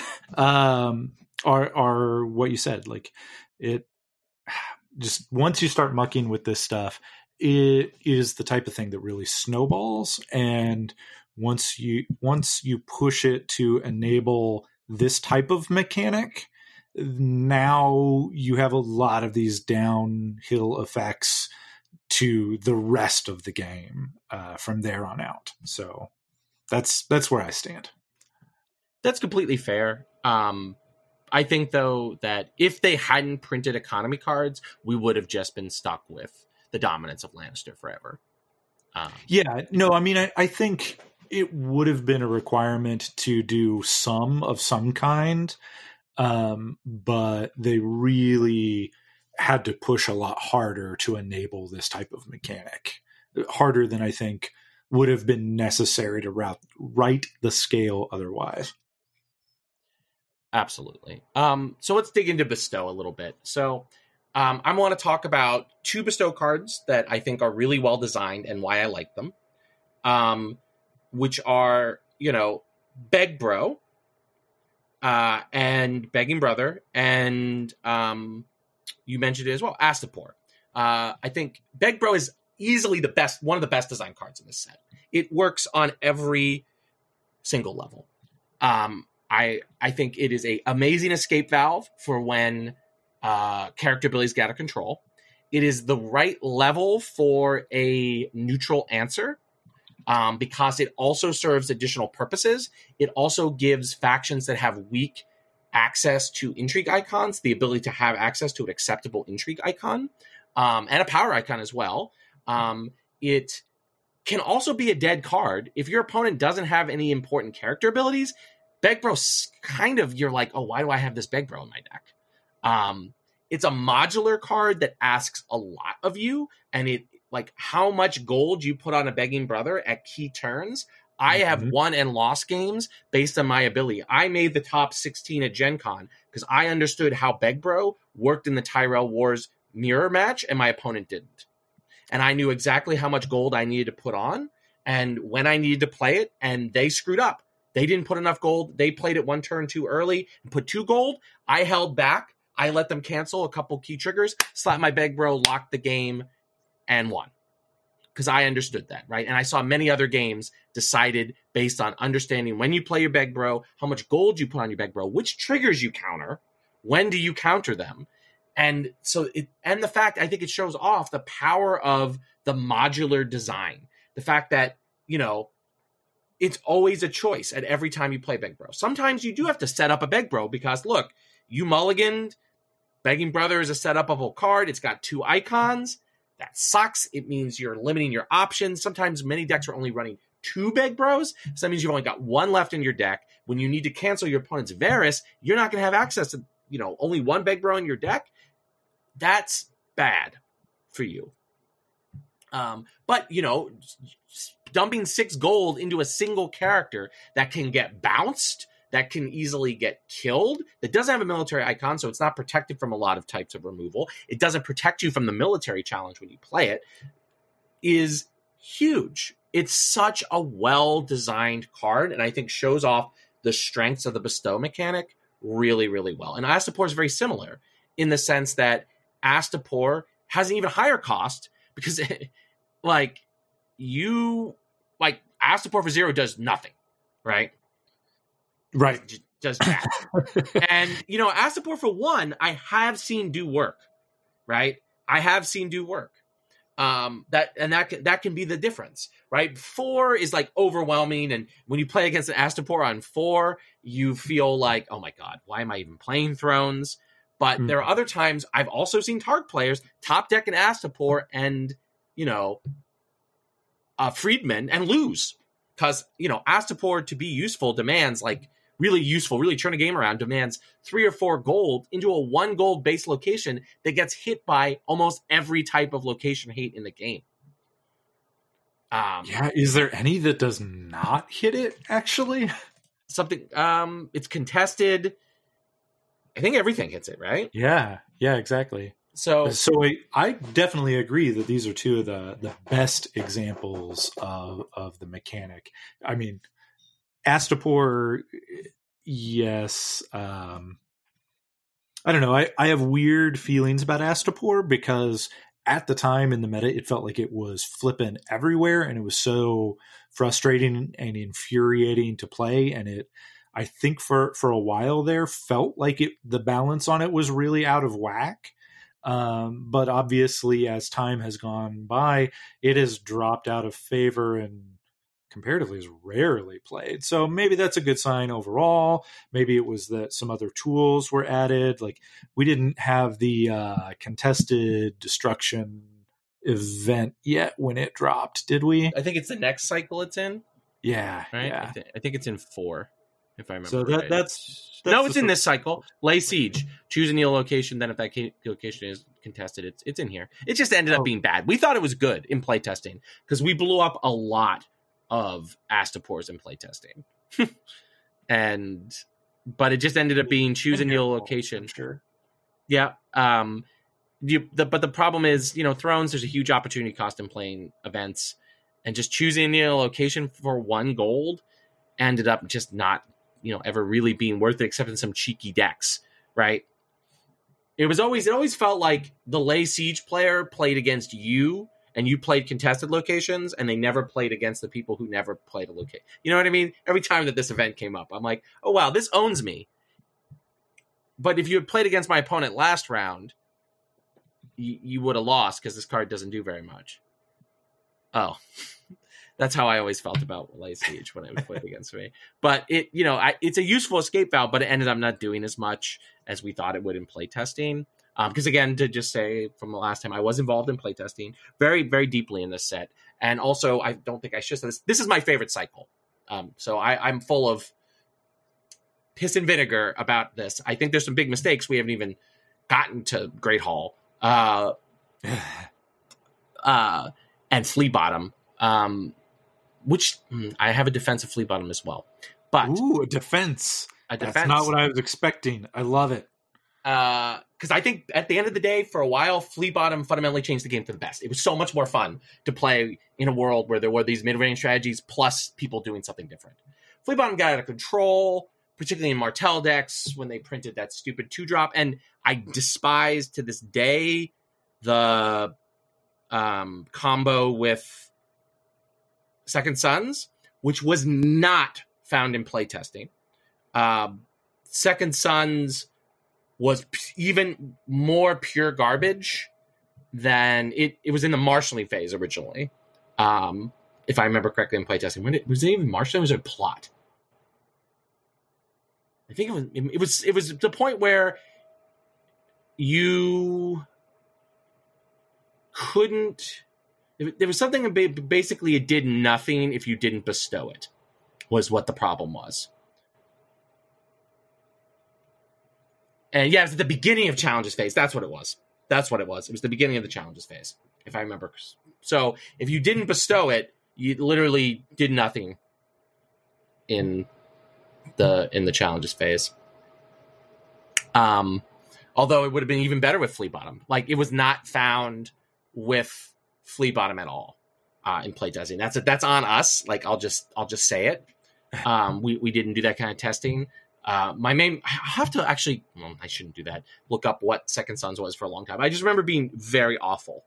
Are what you said, like it just once you start mucking with this stuff, it is the type of thing that really snowballs. And once you push it to enable this type of mechanic, now you have a lot of these downhill effects to the rest of the game from there on out. So that's where I stand. That's completely fair. I think, though, that if they hadn't printed economy cards, we would have just been stuck with the dominance of Lannister forever. I think it would have been a requirement to do some kind, but they really had to push a lot harder to enable this type of mechanic. Harder than I think would have been necessary to write the scale otherwise. Absolutely. So let's dig into Bestow a little bit. So I want to talk about 2 Bestow cards that I think are really well designed and why I like them, which are, Beg Bro and Begging Brother, and you mentioned it as well, Astapor. I think Beg Bro is easily one of the best design cards in this set. It works on every single level. I think it is a amazing escape valve for when character abilities get out of control. It is the right level for a neutral answer because it also serves additional purposes. It also gives factions that have weak access to intrigue icons the ability to have access to an acceptable intrigue icon and a power icon as well. It can also be a dead card. If your opponent doesn't have any important character abilities, Beg Bro kind of, you're like, oh, why do I have this Beg Bro in my deck? It's a modular card that asks a lot of you, and it like how much gold you put on a Begging Brother at key turns. I have won and lost games based on my ability. I made the top 16 at Gen Con because I understood how Beg Bro worked in the Tyrell Wars mirror match, and my opponent didn't. And I knew exactly how much gold I needed to put on and when I needed to play it, and they screwed up. They didn't put enough gold. They played it 1 turn too early and put 2 gold. I held back. I let them cancel a couple key triggers, slapped my Beg Bro, locked the game, and won. Because I understood that, right? And I saw many other games decided based on understanding when you play your Beg Bro, how much gold you put on your Beg Bro, which triggers you counter, when do you counter them. And so the fact, I think it shows off the power of the modular design. The fact that, it's always a choice at every time you play Beg Bro. Sometimes you do have to set up a Beg Bro because, look, you mulliganed. Begging Brother is a set-upable card. It's got 2 icons. That sucks. It means you're limiting your options. Sometimes many decks are only running 2 Beg Bros. So that means you've only got 1 left in your deck. When you need to cancel your opponent's Varys, you're not going to have access to, only 1 Beg Bro in your deck. That's bad for you. But, dumping 6 gold into a single character that can get bounced that can easily get killed, that doesn't have a military icon, so it's not protected from a lot of types of removal. It doesn't protect you from the military challenge when you play it, is huge. It's such a well-designed card, and I think shows off the strengths of the bestow mechanic really, really well. And Astapor is very similar in the sense that Astapor has an even higher cost because Astapor for 0 does nothing, right? Right. Just does that. And, Astapor for 1, I have seen do work, right? I have seen do work. That can be the difference, right? 4 is like overwhelming, and when you play against an Astapor on 4, you feel like, oh my god, why am I even playing Thrones? But there are other times I've also seen Targ players top deck an Astapor and Friedman and lose because Astapor to be useful demands really useful, really turn a game around, demands 3 or 4 gold into a 1 gold base location that gets hit by almost every type of location hate in the game. Is there any that does not hit it, actually? Something, it's contested. I think everything hits it, right? Yeah, exactly. So I definitely agree that these are two of the best examples of the mechanic. I mean, Astapor, yes. I don't know. I have weird feelings about Astapor because at the time in the meta, it felt like it was flipping everywhere, and it was so frustrating and infuriating to play. And I think for a while there, felt like the balance on it was really out of whack. But obviously, as time has gone by, it has dropped out of favor and comparatively is rarely played. So maybe that's a good sign overall. Maybe it was that some other tools were added. Like we didn't have the contested destruction event yet when it dropped, did we? I think it's the next cycle it's in. Yeah, right. Yeah. I think it's in 4, if I remember. So right. that's no, it's in this cycle. Lay siege. Choose a Neil location. Then if that location is contested, it's in here. It just ended up being bad. We thought it was good in playtesting because we blew up a lot of Astapors in playtesting, but it just ended up being choose a Neil location. Sure. Yeah. But the problem is, Thrones. There's a huge opportunity cost in playing events, and just choosing a location for 1 gold ended up just not, ever really being worth it, except in some cheeky decks, right? It always felt like the Lay Siege player played against you, and you played contested locations, and they never played against the people who never played a location. You know what I mean? Every time that this event came up, I'm like, oh wow, this owns me. But if you had played against my opponent last round, you would have lost because this card doesn't do very much. Oh, that's how I always felt about Lay Siege when it was played against me. But it's a useful escape valve, but it ended up not doing as much as we thought it would in playtesting. Because again, to just say from the last time, I was involved in playtesting very, very deeply in this set. And also, I don't think I should say this. This is my favorite cycle. So I'm full of piss and vinegar about this. I think there's some big mistakes. We haven't even gotten to Great Hall. And Flea Bottom. Which I have a defense of Flea Bottom as well. But a defense. That's not what I was expecting. I love it. Because I think at the end of the day, for a while, Flea Bottom fundamentally changed the game for the best. It was so much more fun to play in a world where there were these mid-range strategies plus people doing something different. Flea Bottom got out of control, particularly in Martell decks when they printed that stupid 2-drop. And I despise to this day the combo with Second Sons, which was not found in playtesting. Second Sons was even more pure garbage than it was in the marshalling phase originally. If I remember correctly in playtesting. Was it even marshalling or was it a plot? I think it was the point where you couldn't. There was something basically it did nothing if you didn't bestow it. Was what the problem was. And yeah, it was at the beginning of Challenges phase. That's what it was. It was the beginning of the Challenges phase, if I remember. So if you didn't bestow it, you literally did nothing in in the challenges phase. Although it would have been even better with Flea Bottom. Like, it was not found with Flea Bottom at all in playtesting. That's on us. Like, I'll just say it. We didn't do that kind of testing. I have to actually, well, I shouldn't do that. Look up what Second Sons was for a long time. I just remember being very awful.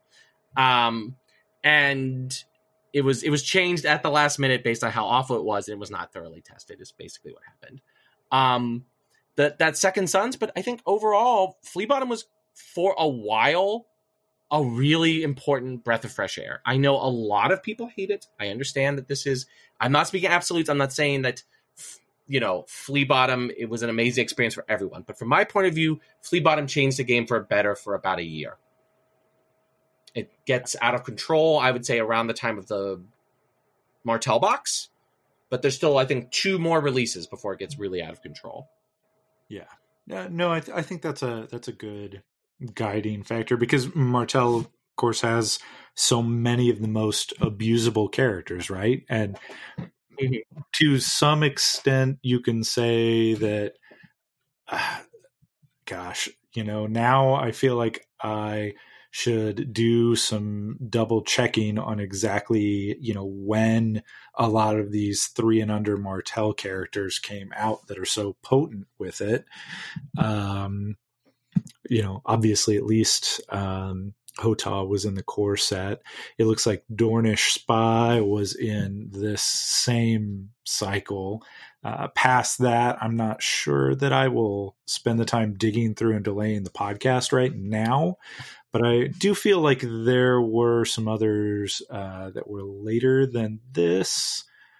And it was changed at the last minute based on how awful it was, and it was not thoroughly tested, is basically what happened. That Second Sons, but I think overall, Flea Bottom was, for a while, a really important breath of fresh air. I know a lot of people hate it. I understand that I'm not speaking absolutes. I'm not saying that, Flea Bottom, it was an amazing experience for everyone. But from my point of view, Flea Bottom changed the game for better for about a year. It gets out of control, I would say, around the time of the Martell box. But there's still, I think, 2 more releases before it gets really out of control. Yeah. No, I think that's a good guiding factor, because Martell, of course, has so many of the most abusable characters, right? And to some extent, you can say that, now I feel like I should do some double checking on exactly, when a lot of these 3 and under Martell characters came out that are so potent with it. Obviously, at least Hotah was in the core set. It looks like Dornish Spy was in this same cycle. Past that, I'm not sure that I will spend the time digging through and delaying the podcast right now, but I do feel like there were some others that were later than this.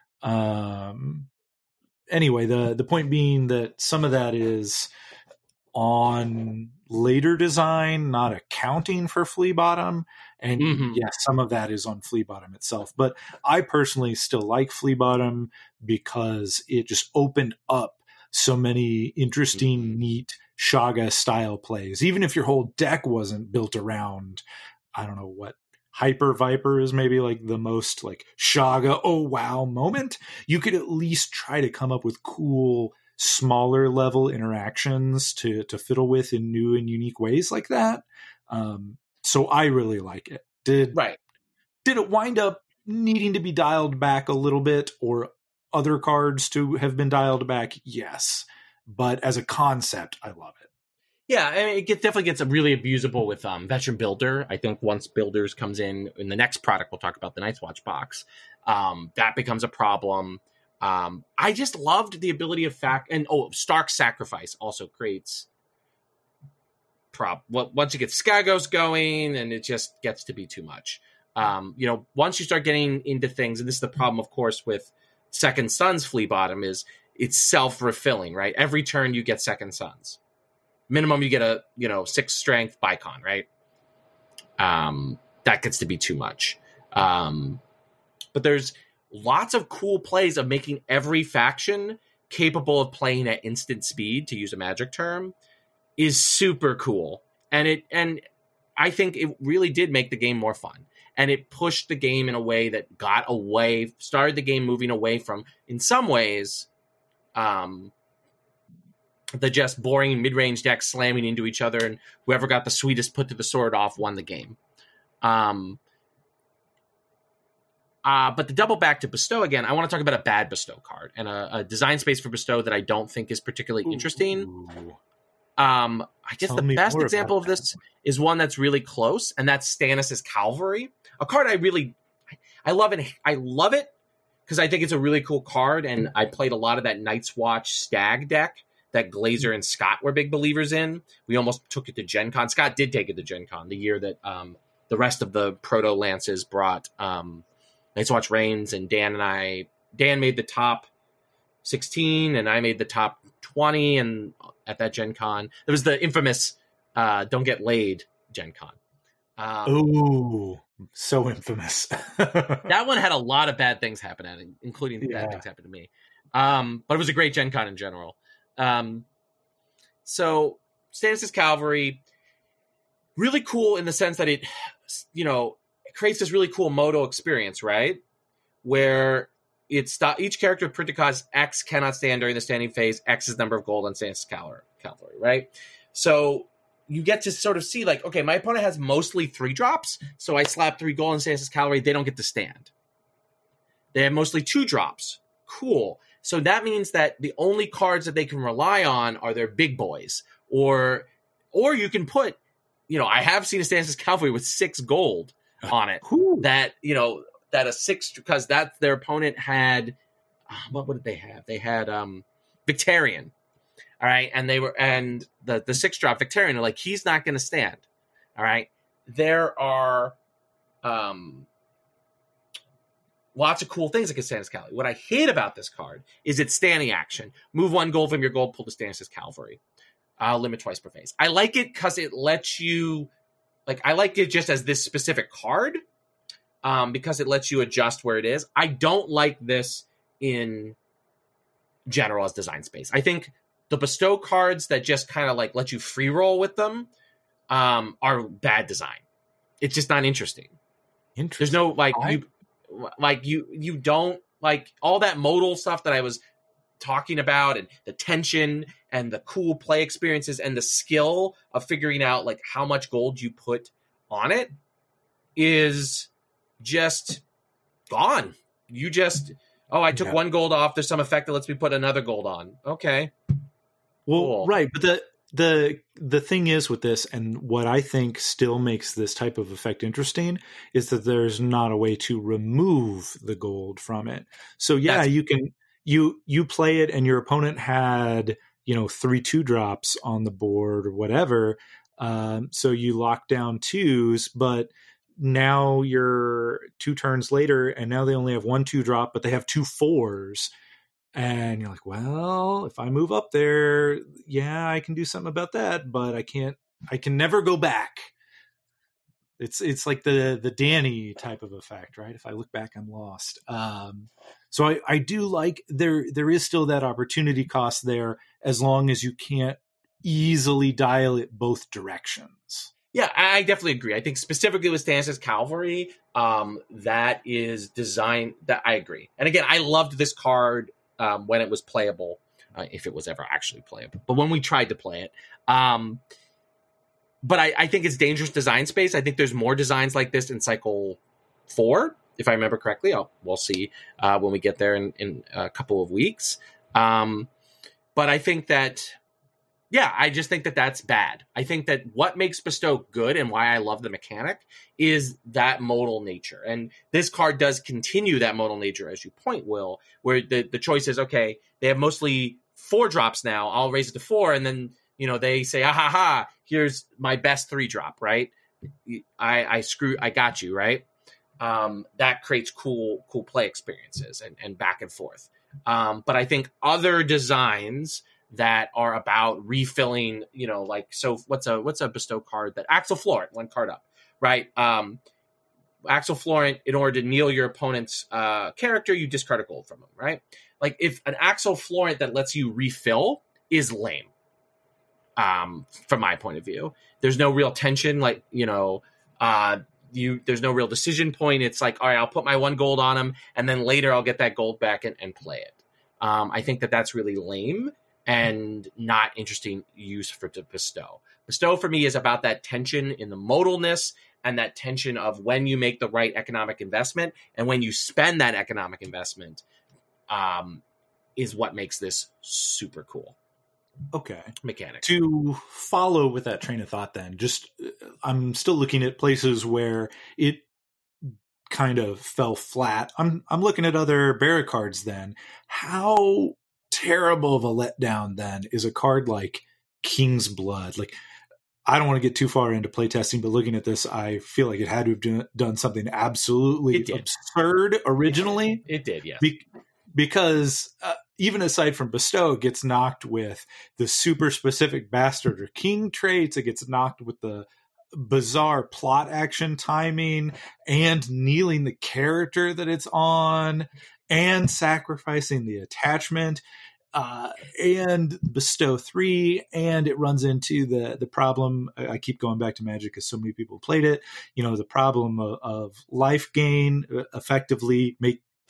Anyway, the point being that some of that is on later design, not accounting for Flea Bottom. And some of that is on Flea Bottom itself. But I personally still like Flea Bottom because it just opened up so many interesting, neat Shaga style plays. Even if your whole deck wasn't built around, I don't know what, Hyper Viper is maybe like the most like Shaga, oh wow moment, you could at least try to come up with cool, smaller level interactions to fiddle with in new and unique ways like that. So I really like it. Did it wind up needing to be dialed back a little bit, or other cards to have been dialed back? Yes. But as a concept, I love it. Yeah, I mean, it definitely gets really abusable with Veteran Builder. I think once Builders comes in the next product, we'll talk about the Night's Watch box, that becomes a problem. I just loved the ability of Stark Sacrifice also creates once you get Skagos going, and it just gets to be too much. Once you start getting into things, and this is the problem, of course, with Second Sons Flea Bottom, is it's self-refilling, right? Every turn you get Second Sons. Minimum you get a 6 strength Bicon, right? That gets to be too much. But there's lots of cool plays of making every faction capable of playing at instant speed, to use a Magic term, is super cool. And I think it really did make the game more fun. And it pushed the game in a way that started the game moving away from, in some ways, the just boring mid-range decks slamming into each other, and whoever got the sweetest put to the sword off won the game. But the double back to Bestow again, I want to talk about a bad Bestow card and a design space for Bestow that I don't think is particularly interesting. I guess the best example of this is one that's really close, and that's Stannis' Cavalry, a card I love it. I love it because I think it's a really cool card, and I played a lot of that Night's Watch Stag deck that Glazer and Scott were big believers in. We almost took it to Gen Con. Scott did take it to Gen Con the year that the rest of the Proto Lances brought Night's Watch Reigns, and Dan made the top 16 and I made the top 20, and at that Gen Con there was the infamous Don't Get Laid Gen Con. Ooh, so infamous. That one had a lot of bad things happen at it, including bad things happened to me. But it was a great Gen Con in general. So Stannis' Cavalry, really cool in the sense that it creates this really cool Moto experience, right? Where each character with printed cards X cannot stand during the standing phase. X is number of gold on Stannis Cavalry, right? So you get to sort of see like, okay, my opponent has mostly 3 drops, so I slap 3 gold on Stannis Cavalry. They don't get to stand. They have mostly 2 drops. Cool. So that means that the only cards that they can rely on are their big boys, or you can put, I have seen a Stannis Cavalry with 6 gold on it. That that a 6, because that their opponent had, what did they have? They had Victarion. All right, and the 6 drop Victarion, like, he's not going to stand. All right, there are lots of cool things against Stannis Cavalry. What I hate about this card is its standing action. Move 1 gold from your gold, pull the Stannis Cavalry. Limit twice per phase. I like it because it lets you, I like it just as this specific card, because it lets you adjust where it is. I don't like this in general as design space. I think the bestow cards that just kind of let you free roll with them are bad design. It's just not interesting. There's no you don't all that modal stuff that I was talking about, and the tension and the cool play experiences and the skill of figuring out how much gold you put on it is just gone. You just, I took 1 gold off. There's some effect that lets me put another gold on. Okay. Well, cool. Right. But the thing is with this, and what I think still makes this type of effect interesting, is that there's not a way to remove the gold from it. So you can, you play it and your opponent had, 3 2-drops on the board or whatever. So you lock down 2s, but now you're 2 turns later and now they only have 1 2-drop, but they have 2 4s. And you're like, well, if I move up there, I can do something about that, but I can never go back. It's like the Danny type of effect, right? If I look back, I'm lost. So I do like there is still that opportunity cost there, as long as you can't easily dial it both directions. Yeah, I definitely agree. I think specifically with Stannis Cavalry, that is design that I agree. And again, I loved this card when it was playable, if it was ever actually playable. But when we tried to play it, but I think it's dangerous design space. I think there's more designs like this in Cycle 4, if I remember correctly. We'll see when we get there in a couple of weeks. But I think that, I just think that that's bad. I think that what makes Bestow good and why I love the mechanic is that modal nature. And this card does continue that modal nature, as you point, Will, where the choice is, okay, they have mostly 4 drops now. I'll raise it to 4, and then they say, here's my best 3-drop, right? I got you, right? That creates cool play experiences and back and forth. But I think other designs that are about refilling, so what's a Bestow card that Axel Florent, 1 card up, right? Axel Florent, in order to kneel your opponent's character, you discard a gold from him, right? If an Axel Florent that lets you refill is lame. From my point of view, there's no real tension. There's no real decision point. It's all right, I'll put my 1 gold on him, and then later I'll get that gold back and play it. I think that's really lame and not interesting use for Bestow. Bestow for me is about that tension in the modalness and that tension of when you make the right economic investment and when you spend that economic investment, is what makes this super cool. Okay. Mechanic. To follow with that train of thought, then, I'm still looking at places where it kind of fell flat. I'm looking at other Barra cards then. How terrible of a letdown then is a card like King's Blood? I don't want to get too far into playtesting, but looking at this, I feel like it had to have done something absolutely absurd originally. It did, yes. Because even aside from Bestow, it gets knocked with the super specific Bastard or King traits. It gets knocked with the bizarre plot action timing and kneeling the character that it's on and sacrificing the attachment. And Bestow 3, and it runs into the problem. I keep going back to Magic because so many people played it. The problem of life gain, effectively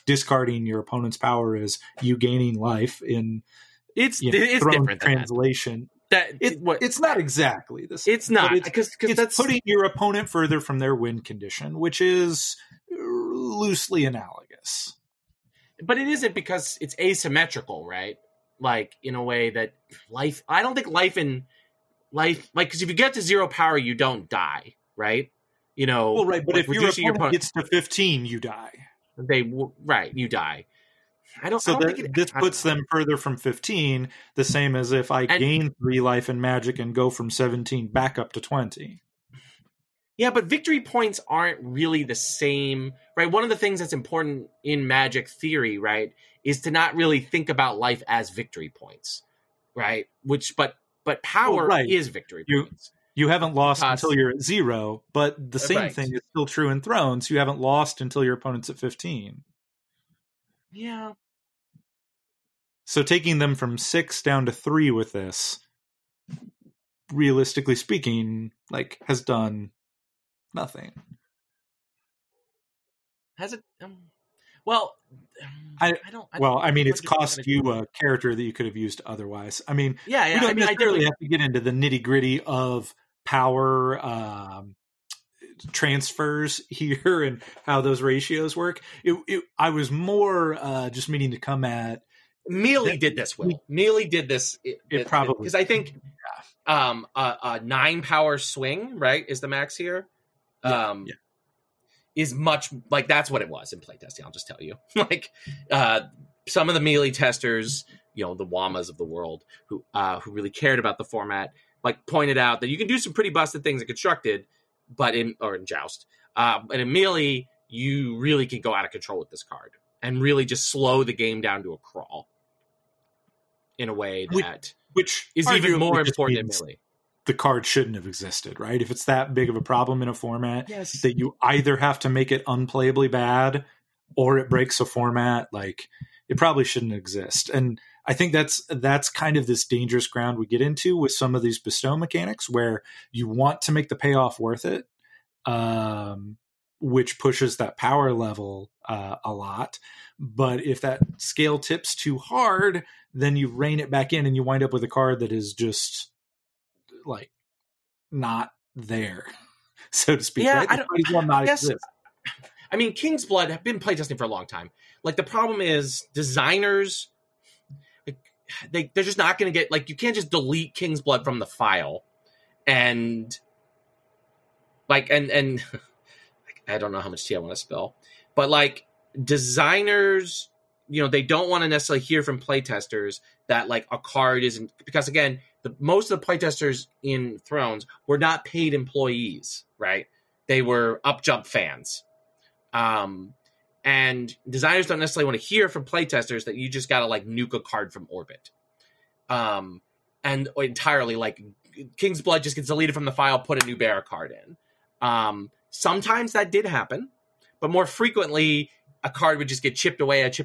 discarding your opponent's power is you gaining life in it's Thrones different translation. It's not exactly this. It's not, because that's it's putting your opponent further from their win condition, which is loosely analogous. But it isn't, because it's asymmetrical, right? Like, in a way that I don't think life, like, because if you get to 0 power, you don't die, right? Well, right, but like, if your opponent gets to 15, you die. You die. This puts them further from 15, the same as if I gain 3 life in Magic and go from 17 back up to 20. Yeah, but victory points aren't really the same, right? One of the things that's important in Magic theory, right, is to not really think about life as victory points, right? But power is victory points. You haven't lost until you're at 0, but the same thing is still true in Thrones. You haven't lost until your opponent's at 15. Yeah. So taking them from 6 down to 3 with this, realistically speaking, like, has done nothing. Has it? It's cost you a character that you could have used otherwise. I mean, we don't necessarily have to get into the nitty gritty of power transfers here and how those ratios work. I was more just meaning to come at. Mealy did this. Mealy did this. It probably, because I think a 9 power swing, right, is the max here. Is much like, that's what it was in playtesting. I'll just tell you, like, some of the Mealy testers, the Wamas of the world, who really cared about the format, like, pointed out that you can do some pretty busted things in Constructed, but in Joust, and in Mealy, you really can go out of control with this card and really just slow the game down to a crawl in a way that which is even more important in Mealy. The card shouldn't have existed, right? If it's that big of a problem in a format, yes, that you either have to make it unplayably bad or it breaks a format, like, it probably shouldn't exist. And I think that's kind of this dangerous ground we get into with some of these bestow mechanics, where you want to make the payoff worth it, which pushes that power level a lot. But if that scale tips too hard, then you rein it back in and you wind up with a card that is just, like, not there, so to speak. Yeah, right? I mean, King's Blood have been playtesting for a long time. Like, the problem is designers, like, they're just not going to get, like, you can't just delete King's Blood from the file and like, and I don't know how much tea I want to spill, but, like, designers, they don't want to necessarily hear from playtesters that, like, a card isn't, because, again, most of the playtesters in Thrones were not paid employees, right? They were up-jump fans. And designers don't necessarily want to hear from playtesters that you just got to, like, nuke a card from orbit. And entirely, like, King's Blood just gets deleted from the file, put a new bearer card in. Sometimes that did happen, but more frequently, a card would just get chipped away at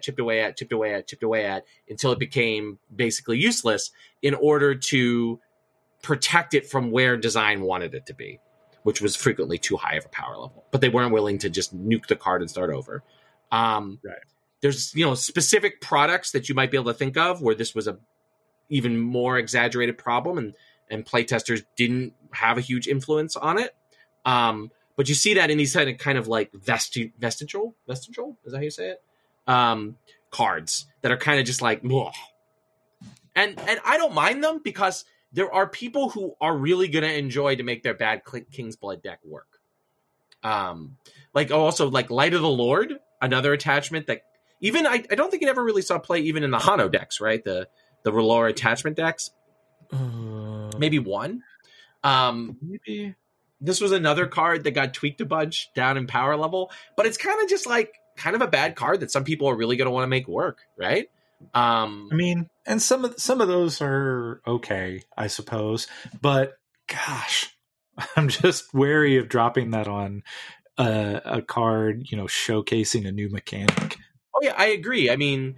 until it became basically useless in order to protect it from where design wanted it to be, which was frequently too high of a power level. But they weren't willing to just nuke the card and start over. Right. There's, specific products that you might be able to think of where this was a even more exaggerated problem, and playtesters didn't have a huge influence on it. But you see that in these kind of like vestigial, is that how you say it? Cards that are kind of just like, ugh. And I don't mind them, because there are people who are really going to enjoy to make their bad King's Blood deck work. Like, also, like, Light of the Lord, another attachment that even I don't think it ever really saw play even in the Hano decks, right? The R'hllor attachment decks. Maybe one. Maybe. This was another card that got tweaked a bunch down in power level, but it's kind of just like a bad card that some people are really going to want to make work, right? I mean, and some of those are okay, I suppose, but gosh, I'm just wary of dropping that on a card, showcasing a new mechanic. Oh yeah, I agree. I mean,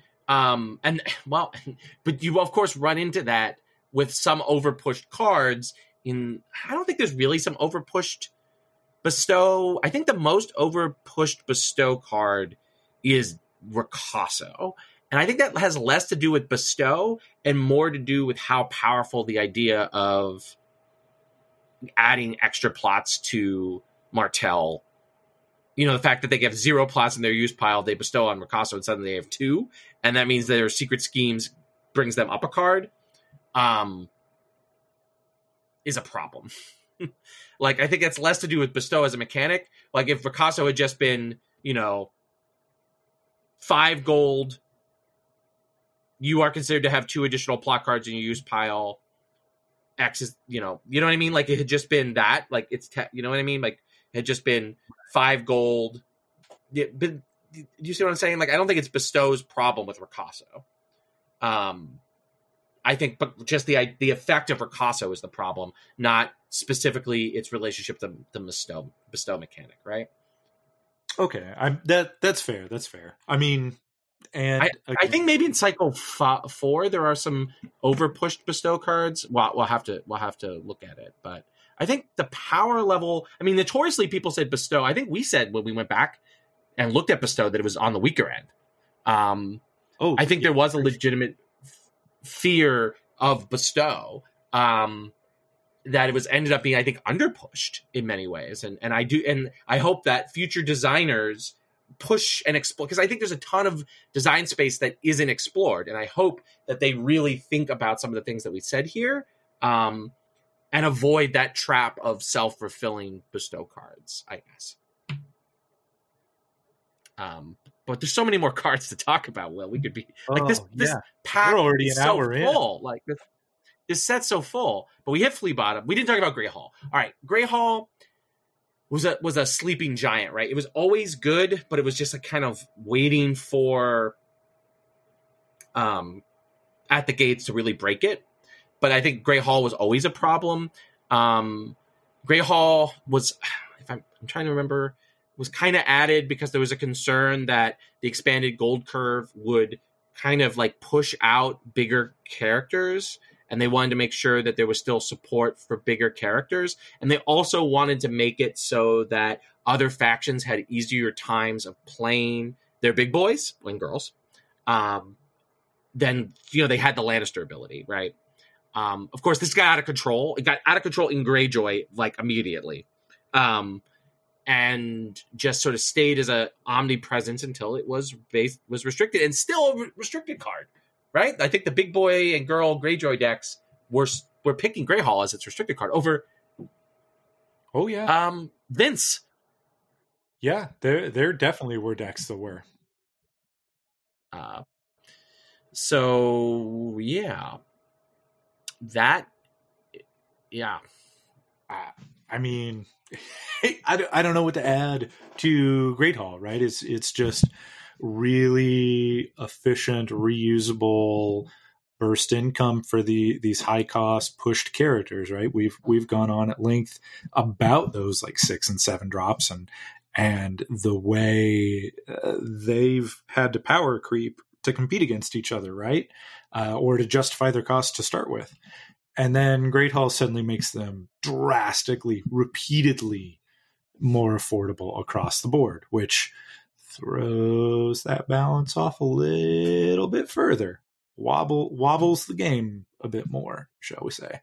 but you of course run into that with some overpushed cards. I don't think there's really some overpushed bestow. I think the most overpushed bestow card is Ricasso. And I think that has less to do with Bestow and more to do with how powerful the idea of adding extra plots to Martell. You know, the fact that they get 0 plots in their use pile, they bestow on Ricasso, and suddenly they have 2. And that means their secret schemes brings them up a card, is a problem. Like, I think that's less to do with Bestow as a mechanic. Like, if Ricasso had just been, 5 gold, you are considered to have 2 additional plot cards in your use pile. X is, you know what I mean? Like, it had just been that. Like, you know what I mean? Like, it had just been 5 gold. Do you see what I'm saying? Like, I don't think it's Bestow's problem with Ricasso. I think, but just the effect of Ricasso is the problem, not specifically its relationship to the Bestow mechanic, right? Okay, that's fair. That's fair. I mean, and I think maybe in cycle 4 there are some overpushed Bestow cards. We'll have to look at it, but I think the power level. I mean, notoriously people said Bestow. I think we said when we went back and looked at Bestow that it was on the weaker end. I think there was a legitimate fear of Bestow that it was ended up being, I think, underpushed in many ways, and I hope that future designers push and explore, because I think there's a ton of design space that isn't explored, and I hope that they really think about some of the things that we said here, and avoid that trap of self-fulfilling Bestow cards, I guess. But there's so many more cards to talk about. Will, we could be like this pack. We're already an hour full. In. Like this set's so full. But we hit Flea Bottom. We didn't talk about Grey Hall. All right, Grey Hall was a sleeping giant, right? It was always good, but it was just a kind of waiting for at the gates to really break it. But I think Grey Hall was always a problem. Grey Hall was, if I'm trying to remember, was kind of added because there was a concern that the expanded gold curve would kind of like push out bigger characters, and they wanted to make sure that there was still support for bigger characters. And they also wanted to make it so that other factions had easier times of playing their big boys and girls. Then, they had the Lannister ability, right? Of course, this got out of control. It got out of control in Greyjoy, like, immediately. And just sort of stayed as a omnipresence until it was restricted, and still a restricted card, right? I think the big boy and girl Greyjoy decks were picking Grey Hall as its restricted card over. Oh yeah, Vince. Yeah, there definitely were decks that were. So yeah, that yeah. I mean, I don't know what to add to Great Hall, right? It's just really efficient, reusable burst income for these high cost pushed characters, right? We've gone on at length about those like 6 and 7 drops and the way they've had to power creep to compete against each other, right? Or to justify their cost to start with. And then Great Hall suddenly makes them drastically, repeatedly more affordable across the board, which throws that balance off a little bit further. Wobbles the game a bit more, shall we say.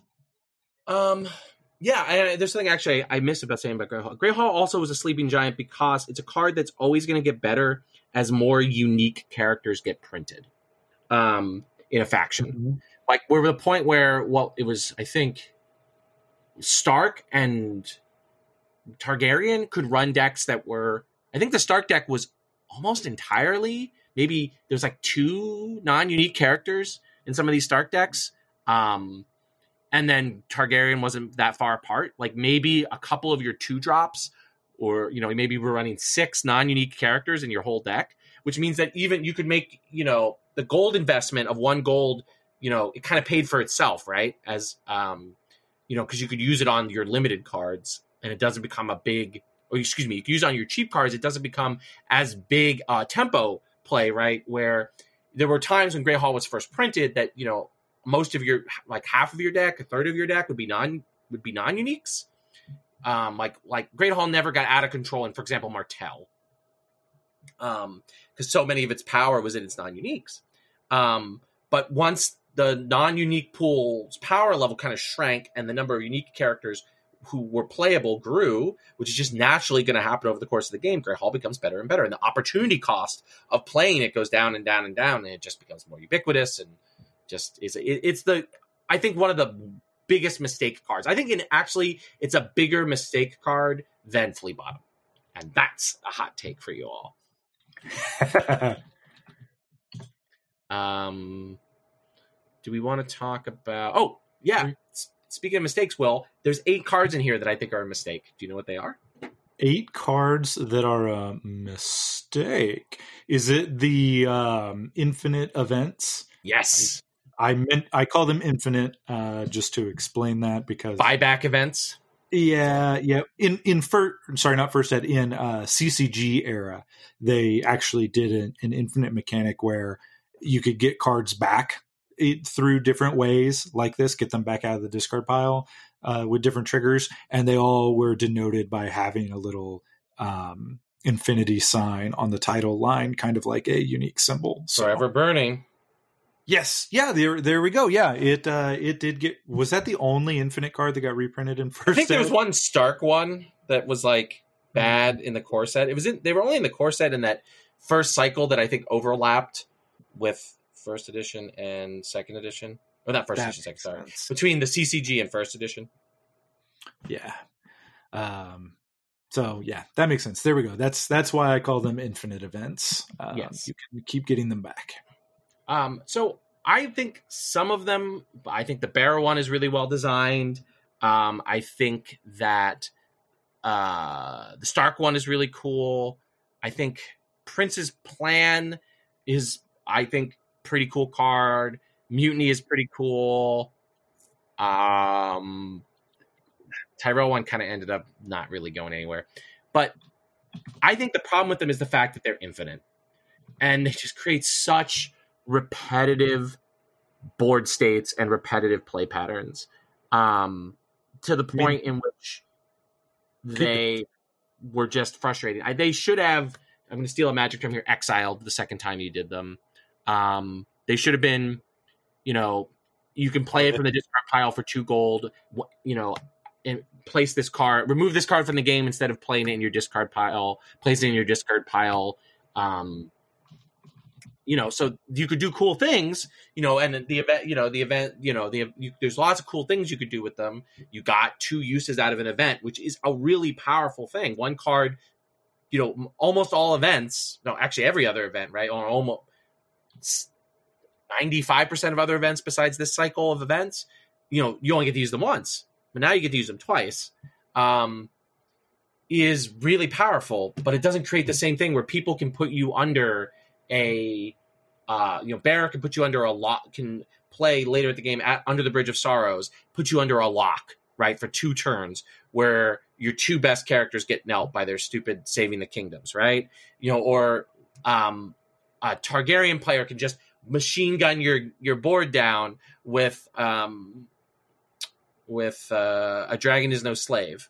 Yeah, there's something actually I missed about saying about Grey Hall. Grey Hall also was a sleeping giant because it's a card that's always going to get better as more unique characters get printed in a faction. Mm-hmm. Like, we're at the point where, it was, I think, Stark and Targaryen could run decks that were... I think the Stark deck was almost entirely... Maybe there's like 2 non-unique characters in some of these Stark decks. And then Targaryen wasn't that far apart. Like, maybe a couple of your 2-drops, or, maybe we're running 6 non-unique characters in your whole deck, which means that even you could make, the gold investment of 1 gold... it kind of paid for itself, right? As, because you could use it on your limited cards and it doesn't become a big, you can use it on your cheap cards. It doesn't become as big tempo play, right? Where there were times when Grey Hall was first printed that, most of your, like half of your deck, a third of your deck would be non-uniques. Like Grey Hall never got out of control. And for example, Martell, because so many of its power was in its non-uniques. But once the non-unique pool's power level kind of shrank and the number of unique characters who were playable grew, which is just naturally going to happen over the course of the game, Greyhawk becomes better and better. And the opportunity cost of playing it goes down and down and down, and it just becomes more ubiquitous and just I think one of the biggest mistake cards. I think it's a bigger mistake card than Flea Bottom. And that's a hot take for you all. Do we want to talk about... Oh, yeah. Speaking of mistakes, Will, there's 8 cards in here that I think are a mistake. Do you know what they are? 8 cards that are a mistake. Is it the infinite events? Yes. I call them infinite just to explain that because... Buyback events? Yeah. In CCG era, they actually did an infinite mechanic where you could get cards back through different ways like this, get them back out of the discard pile with different triggers, and they all were denoted by having a little infinity sign on the title line, kind of like a unique symbol. Forever Burning. Yes, yeah, there we go. Yeah, it did get. Was that the only infinite card that got reprinted in first? I think there was one Stark one that was like bad in the core set. They were only in the core set in that first cycle that I think overlapped with first edition and second edition. Or not first edition, second. Sorry, between the CCG and first edition. Yeah. So yeah, that makes sense. There we go. That's why I call them infinite events. Yes, you can keep getting them back. So I think some of them, I think the Bear one is really well designed. I think that the Stark one is really cool. I think Prince's Plan is, I think, pretty cool card. Mutiny is pretty cool. Tyrell one kind of ended up not really going anywhere. But I think the problem with them is the fact that they're infinite. And they just create such repetitive board states and repetitive play patterns to the point in which they were just frustrating. They should have, I'm going to steal a magic term here, exiled the second time you did them. They should have been, you can play it from the discard pile for 2 gold, and place this card, remove this card from the game instead of playing it in your discard pile, place it in your discard pile. So you could do cool things, and the event, there's lots of cool things you could do with them. You got 2 uses out of an event, which is a really powerful thing. One card, almost all events, no, actually every other event, right? Or almost 95% of other events besides this cycle of events, you only get to use them once, but now you get to use them twice. Is really powerful, but it doesn't create the same thing where people can put you under Bear can put you under a lock, can play later at the game under the Bridge of Sorrows, put you under a lock, right, for 2 turns, where your 2 best characters get knelt by their stupid Saving the Kingdoms, right? Or a Targaryen player can just machine gun your board down with a Dragon is No Slave.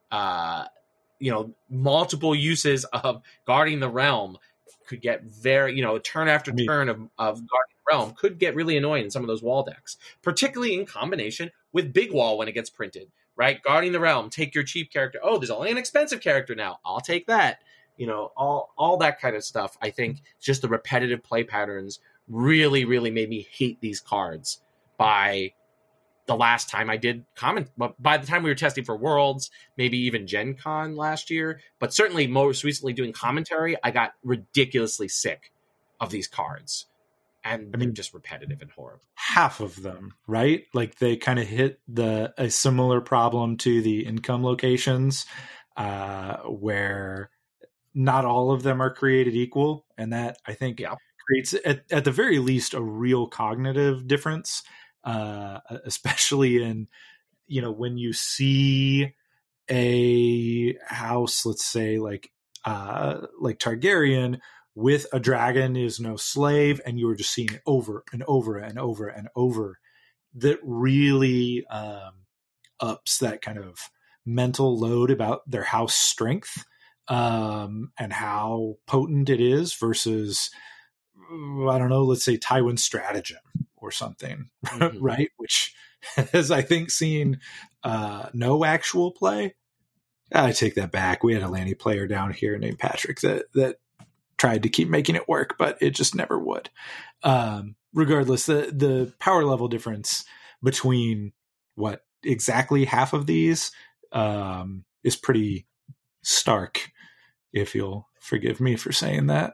Multiple uses of Guarding the Realm could get very, turn after turn of Guarding the Realm could get really annoying in some of those wall decks, particularly in combination with Big Wall when it gets printed, right? Guarding the Realm, take your cheap character. Oh, there's only an expensive character now. I'll take that. All that kind of stuff. I think just the repetitive play patterns really, really made me hate these cards by the last time I did comment. By the time we were testing for Worlds, maybe even Gen Con last year, but certainly most recently doing commentary, I got ridiculously sick of these cards. And they're just repetitive and horrible. Half of them, right? Like they kind of hit a similar problem to the income locations, where not all of them are created equal. And that, I think, creates, at the very least, a real cognitive difference. Especially in, when you see a house, let's say like Targaryen with a Dragon is No Slave, and you were just seeing it over and over and over and over, that really ups that kind of mental load about their house strength. and how potent it is versus, I don't know, let's say Tywin Stratagem or something, right? Which has, I think, seen no actual play. I take that back. We had a Lanny player down here named Patrick that tried to keep making it work, but it just never would. Regardless, the power level difference between what exactly half of these is pretty stark, if you'll forgive me for saying that.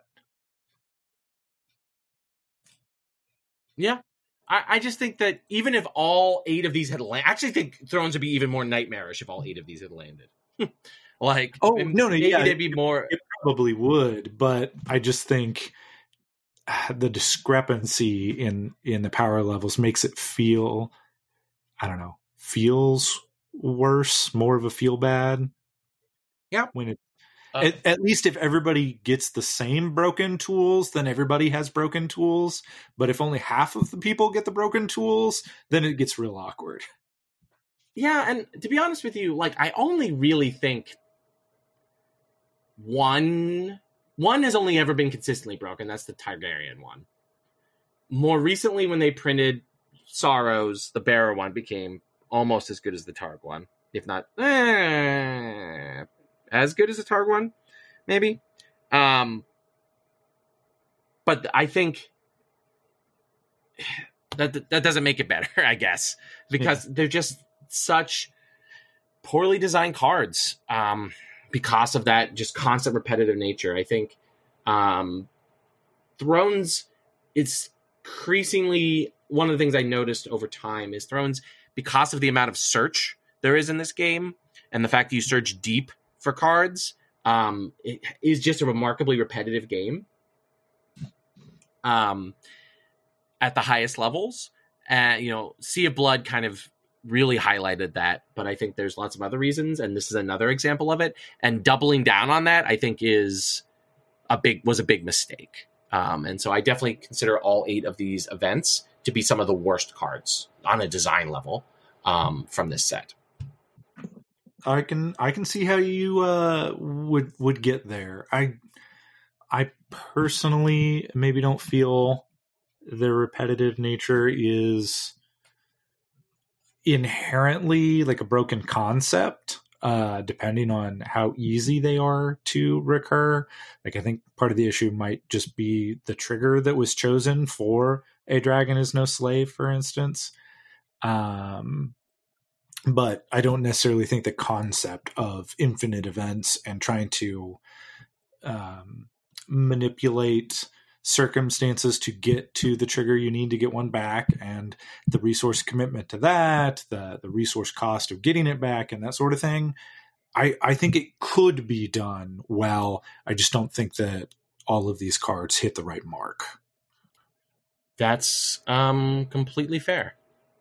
Yeah. I just think that even if all 8 of these had landed, I actually think Thrones would be even more nightmarish if all 8 of these had landed. Like, yeah, they'd be more. It probably would, but I just think the discrepancy in the power levels makes it feel, I don't know, feels worse, more of a feel bad. Yeah. When it, at least if everybody gets the same broken tools, then everybody has broken tools. But if only half of the people get the broken tools, then it gets real awkward. Yeah, and to be honest with you, like, I only really think one has only ever been consistently broken. That's the Targaryen one. More recently, when they printed Sorrows, the Bearer one became almost as good as the Targ one, if not as good as the Targ one, maybe. But I think that doesn't make it better, I guess, because they're just such poorly designed cards because of that just constant repetitive nature. I think Thrones, it's increasingly one of the things I noticed over time is Thrones, because of the amount of search there is in this game and the fact that you search deep for cards, it is just a remarkably repetitive game at the highest levels. Sea of Blood kind of really highlighted that, but I think there's lots of other reasons, and this is another example of it. And doubling down on that, I think, was a big mistake. And so I definitely consider all 8 of these events to be some of the worst cards on a design level from this set. I can see how you would get there. I personally maybe don't feel the repetitive nature is inherently like a broken concept, depending on how easy they are to recur. Like, I think part of the issue might just be the trigger that was chosen for A Dragon Is No Slave, for instance. But I don't necessarily think the concept of infinite events and trying to manipulate circumstances to get to the trigger you need to get one back, and the resource commitment to that, the resource cost of getting it back, and that sort of thing. I think it could be done well. I just don't think that all of these cards hit the right mark. That's completely fair.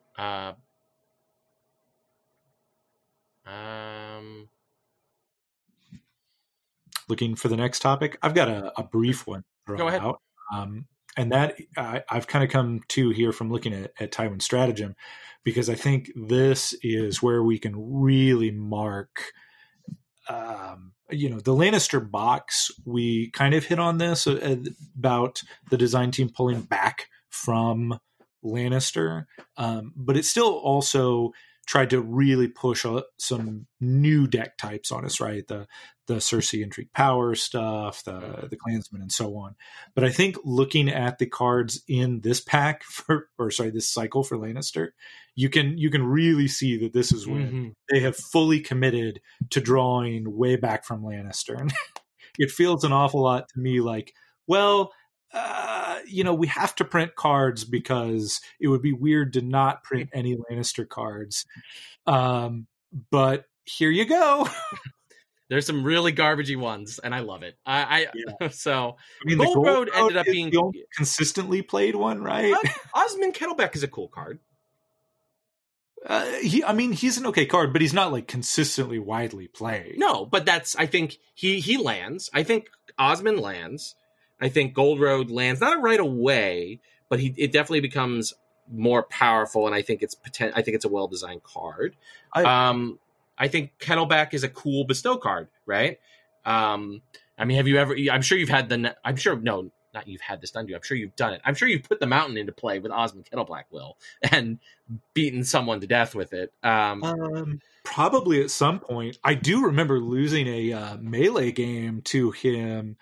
Looking for the next topic, I've got a brief one. Go ahead. Out. And that I've kind of come to here from looking at Tywin Stratagem, because I think this is where we can really mark, the Lannister box. We kind of hit on this about the design team pulling back from Lannister, but it still also tried to really push some new deck types on us, right? The Cersei Intrigue Power stuff, the Clansman, and so on. But I think looking at the cards in this pack this cycle for Lannister, you can really see that this is when they have fully committed to drawing way back from Lannister. And it feels an awful lot to me like, well, we have to print cards because it would be weird to not print any Lannister cards. But here you go. There's some really garbagey ones, and I love it. So the Gold Road ended up being the only consistently played one, right? Osmond Kettlebeck is a cool card. He's an okay card, but he's not like consistently widely played. No, but I think he lands. I think Osmond lands. I think Gold Road lands not right away, but it definitely becomes more powerful, and I think it's a well designed card. I think Kettleback is a cool bestow card, right? I mean, have you ever? I'm sure you've had the. I'm sure no, not you've had this done to you. I'm sure you've done it. I'm sure you've put the mountain into play with Osmond Kettleblack, Will, and beaten someone to death with it. Probably at some point. I do remember losing a Melee game to him.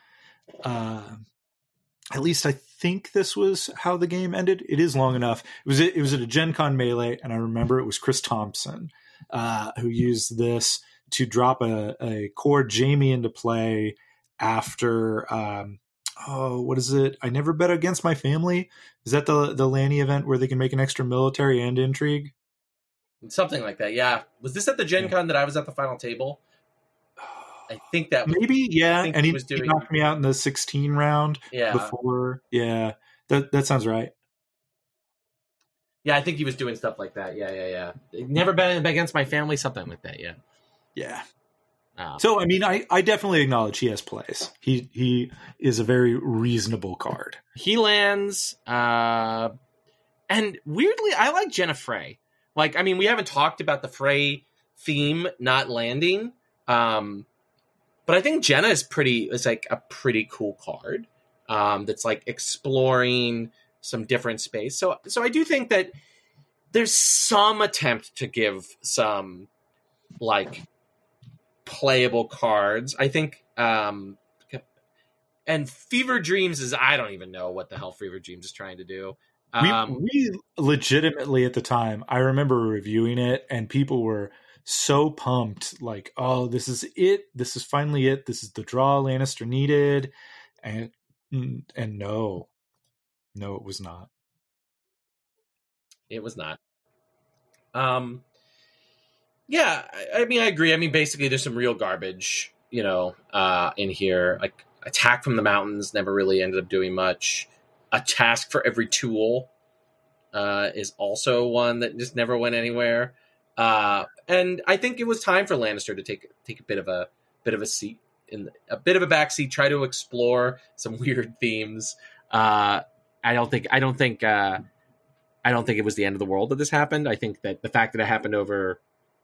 At least I think this was how the game ended. It is long enough. It was at a Gen Con Melee, and I remember it was Chris Thompson who used this to drop a core Jamie into play after what is it? I Never Bet Against My Family. Is that the Lanny event where they can make an extra military and intrigue? Something like that, yeah. Was this at the Gen Con that I was at the final table? I think that maybe, yeah. And he was knocked me out in the 16 round before. Yeah, that sounds right. Yeah, I think he was doing stuff like that. Yeah. Never Bet Against My Family, something like that. Yeah. So, I mean, I definitely acknowledge he has plays. He is a very reasonable card. He lands, and weirdly, I like Jenna Frey. Like, I mean, we haven't talked about the Frey theme not landing, but I think Jenna is like a pretty cool card that's like exploring some different space. So I do think that there's some attempt to give some like playable cards. I think, and Fever Dreams is, I don't even know what the hell Fever Dreams is trying to do. We legitimately at the time, I remember reviewing it and people were so pumped, like, oh, this is it. This is finally it. This is the draw Lannister needed. And no, it was not. It was not. Yeah, I mean, I agree. I mean, basically there's some real garbage, in here. Like Attack from the Mountains never really ended up doing much. A Task for Every Tool is also one that just never went anywhere. And I think it was time for Lannister to take a bit of a seat a bit of a backseat, try to explore some weird themes. I don't think it was the end of the world that this happened. I think that the fact that it happened over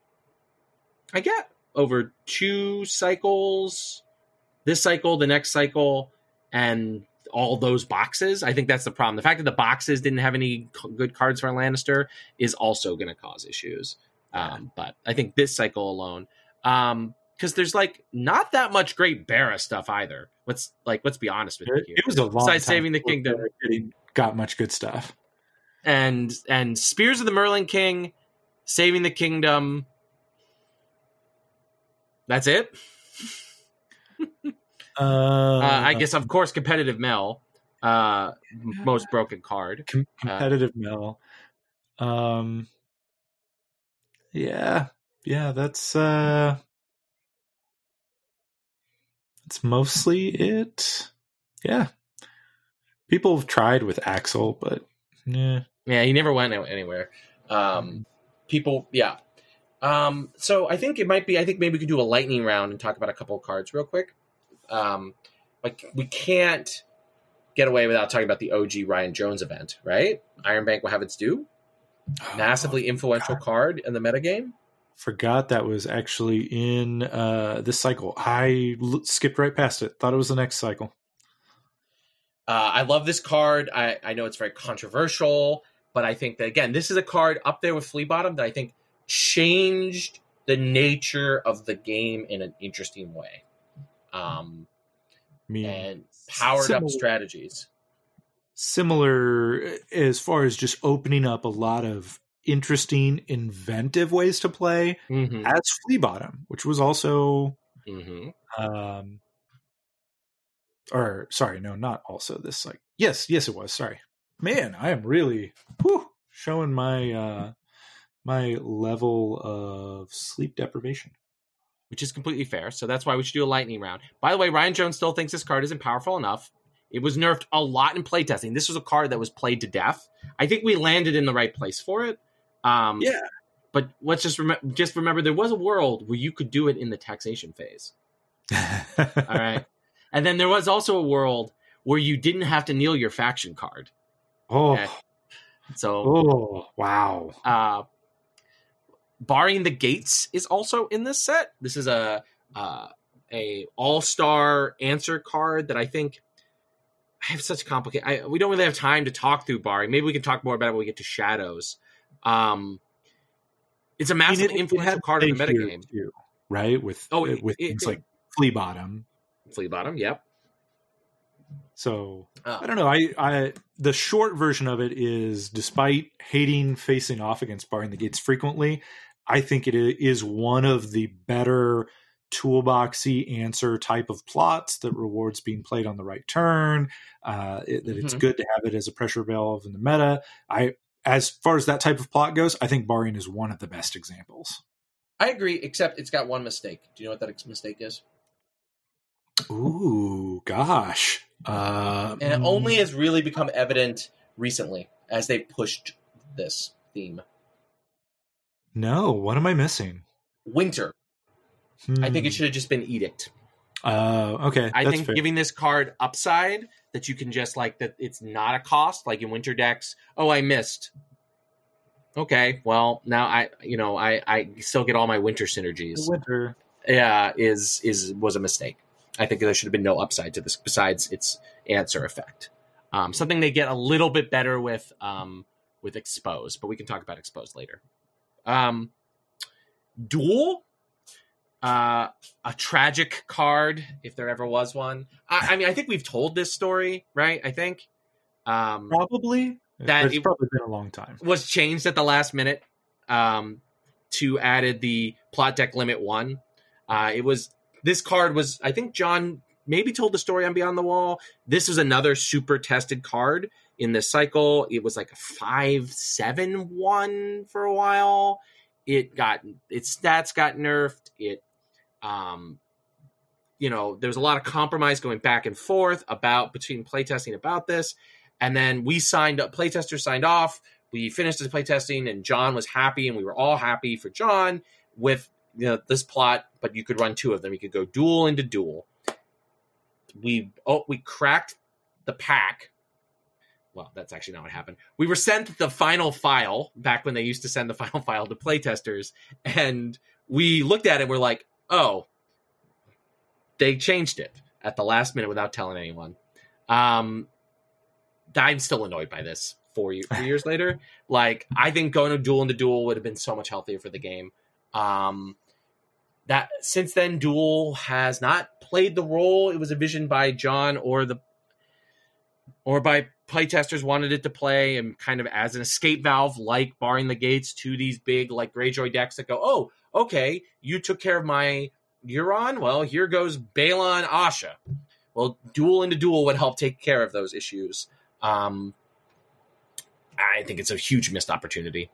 2 cycles, this cycle, the next cycle, and all those boxes, I think that's the problem. The fact that the boxes didn't have any good cards for Lannister is also going to cause issues. But I think this cycle alone, because there's like not that much great Barra stuff either. Let's be honest with you here. It was a long besides time Saving the Kingdom, got much good stuff. And Spears of the Merlin King, Saving the Kingdom. That's it. I guess, of course, Competitive Mel, most broken card. Competitive Mel. Yeah, that's mostly it. Yeah, people have tried with Axel, but yeah, he never went anywhere. People, yeah. So I think maybe we could do a lightning round and talk about a couple of cards real quick. Like we can't get away without talking about the OG Ryan Jones event, right? Iron Bank will have its due. Massively influential card in the metagame. Forgot that was actually in this cycle. I skipped right past it. Thought it was the next cycle. I love this card. I know it's very controversial, but I think that, again, this is a card up there with Flea Bottom that I think changed the nature of the game in an interesting way. And powered up strategies. Similar as far as just opening up a lot of interesting, inventive ways to play as Flea Bottom, which was also, or sorry, no, not also this. Like, yes, it was. Sorry, man, I am really showing my my level of sleep deprivation, which is completely fair. So that's why we should do a lightning round. By the way, Ryan Jones still thinks this card isn't powerful enough. It was nerfed a lot in playtesting. This was a card that was played to death. I think we landed in the right place for it. But let's just remember there was a world where you could do it in the taxation phase. All right. And then there was also a world where you didn't have to kneel your faction card. Okay? So, wow. Barring the Gates is also in this set. This is a a all-star answer card that I think I have such complicated. We don't really have time to talk through Bari. Maybe we can talk more about it when we get to Shadows. It's a massive influential card in the metagame, too, right? With things like Flea Bottom. Flea Bottom, yep. So I don't know. I the short version of it is, despite hating facing off against Barring the Gates frequently, I think it is one of the better toolboxy answer type of plots that rewards being played on the right turn. It's good to have it as a pressure valve in the meta. As far as that type of plot goes, I think Barring is one of the best examples. I agree, except it's got one mistake. Do you know what that mistake is? Ooh, gosh. And it only has really become evident recently as they pushed this theme. No, what am I missing? Winter. I think it should have just been Edict. Okay. I think fair. Giving this card upside that you can just that it's not a cost, like in Winter decks. Oh, I missed. Okay, well now I still get all my Winter synergies. The Winter, yeah, was a mistake. I think there should have been no upside to this besides its answer effect. Something they get a little bit better with Expose, but we can talk about Expose later. Duel. A tragic card, if there ever was one. I mean, I think we've told this story, right? I think probably it's probably been a long time. Was changed at the last minute to added the plot deck limit 1. This card was, I think John maybe told the story on Beyond the Wall. This was another super tested card in this cycle. It was like a 5/7/1 for a while. Its stats got nerfed. There was a lot of compromise going back and forth between playtesting about this. And then playtesters signed off. We finished this playtesting and John was happy and we were all happy for John with this plot, but you could run 2 of them. You could go duel into duel. We cracked the pack. Well, that's actually not what happened. We were sent the final file back when they used to send the final file to playtesters, and we looked at it. We're like, oh, they changed it at the last minute without telling anyone. I'm still annoyed by this 4 years later. I think going to duel into duel would have been so much healthier for the game. That since then, duel has not played the role it was envisioned by John or by playtesters wanted it to play, and kind of as an escape valve, Barring the Gates to these big Greyjoy decks that go, oh, okay, you took care of my Euron. Well, here goes Balon Asha. Well, duel into duel would help take care of those issues. I think it's a huge missed opportunity.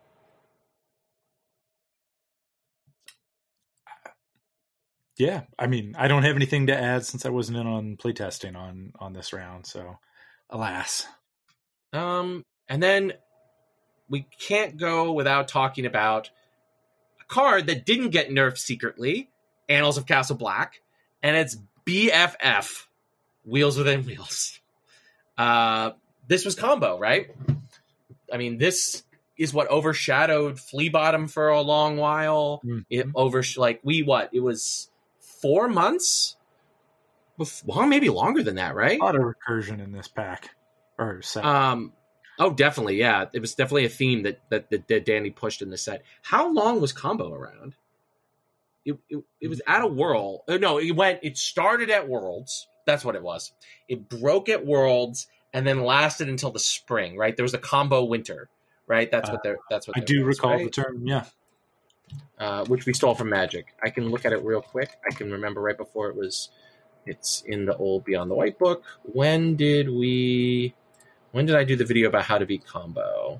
Yeah, I mean, I don't have anything to add since I wasn't in on playtesting on this round, so alas. And then we can't go without talking about a card that didn't get nerfed secretly, Annals of Castle Black, and it's BFF, Wheels Within Wheels. This was combo, right? I mean, this is what overshadowed Flea Bottom for a long while. Mm-hmm. It it was 4 months? Well, maybe longer than that, right? A lot of recursion in this pack. Or set. Oh, definitely, yeah. It was definitely a theme that Danny pushed in the set. How long was combo around? It was at a World. No, it started at Worlds. That's what it was. It broke at Worlds and then lasted until the spring, right? There was a combo winter, right? That's what I do recall the term, yeah. Which we stole from Magic. I can look at it real quick. I can remember right before it's in the old Beyond the White book. When did I do the video about how to beat combo?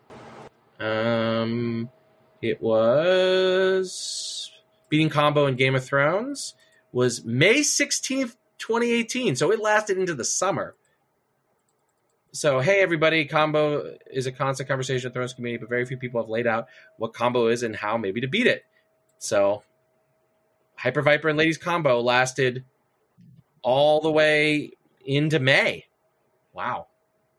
It was beating combo in Game of Thrones was May 16th, 2018. So it lasted into the summer. So, hey, everybody, combo is a constant conversation in the Thrones community, but very few people have laid out what combo is and how maybe to beat it. So, Hyper Viper and Ladies combo lasted all the way into May. Wow.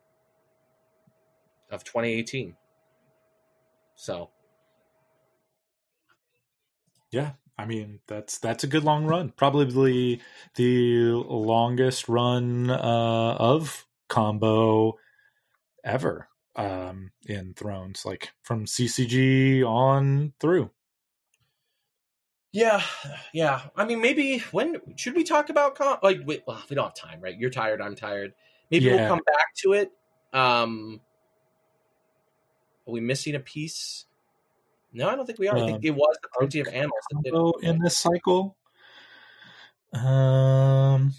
Of 2018. So. Yeah. I mean, that's a good long run. Probably the longest run of combo ever in Thrones, like from CCG on through. Yeah. I mean, maybe when should we talk about we don't have time, right? You're tired, I'm tired. Maybe we'll come back to it. Are we missing a piece? No, I don't think we are. I think it was the Plenty of Annals that did it in this cycle. Because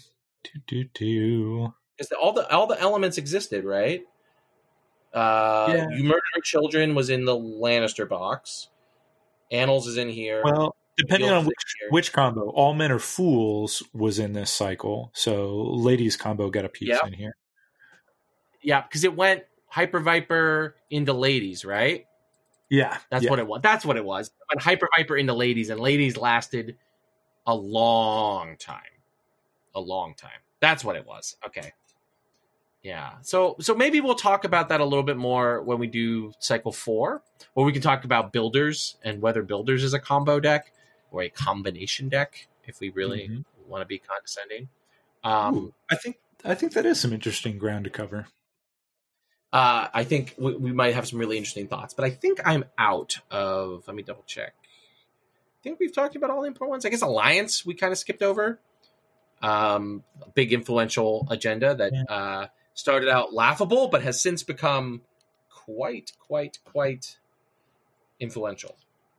all the elements existed, right? You Murder Your Children was in the Lannister box. Annals is in here. Well, depending on which combo, All Men Are Fools was in this cycle, so Ladies combo got a piece in here. Yeah, because it went Hyper Viper into Ladies, right? Yeah, that's what it was. That's what it was. It went Hyper Viper into Ladies, and Ladies lasted a long time. That's what it was. Okay. Yeah. So maybe we'll talk about that a little bit more when we do cycle 4, or we can talk about Builders and whether Builders is a combo deck or a combination deck, if we really want to be condescending. I think that is some interesting ground to cover. I think we might have some really interesting thoughts, but I think I'm out of. Let me double check. I think we've talked about all the important ones. I guess Alliance we kind of skipped over. Big influential agenda that started out laughable, but has since become quite influential.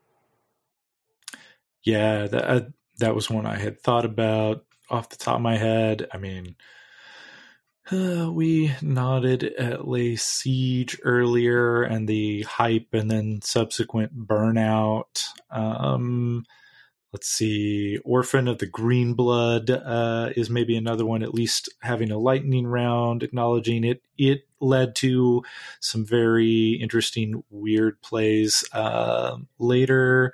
Yeah, that was one I had thought about off the top of my head. I mean, we nodded at Lay Siege earlier and the hype and then subsequent burnout. Let's see, Orphan of the Green Blood is maybe another one, at least having a lightning round, acknowledging it. It led to some very interesting, weird plays later.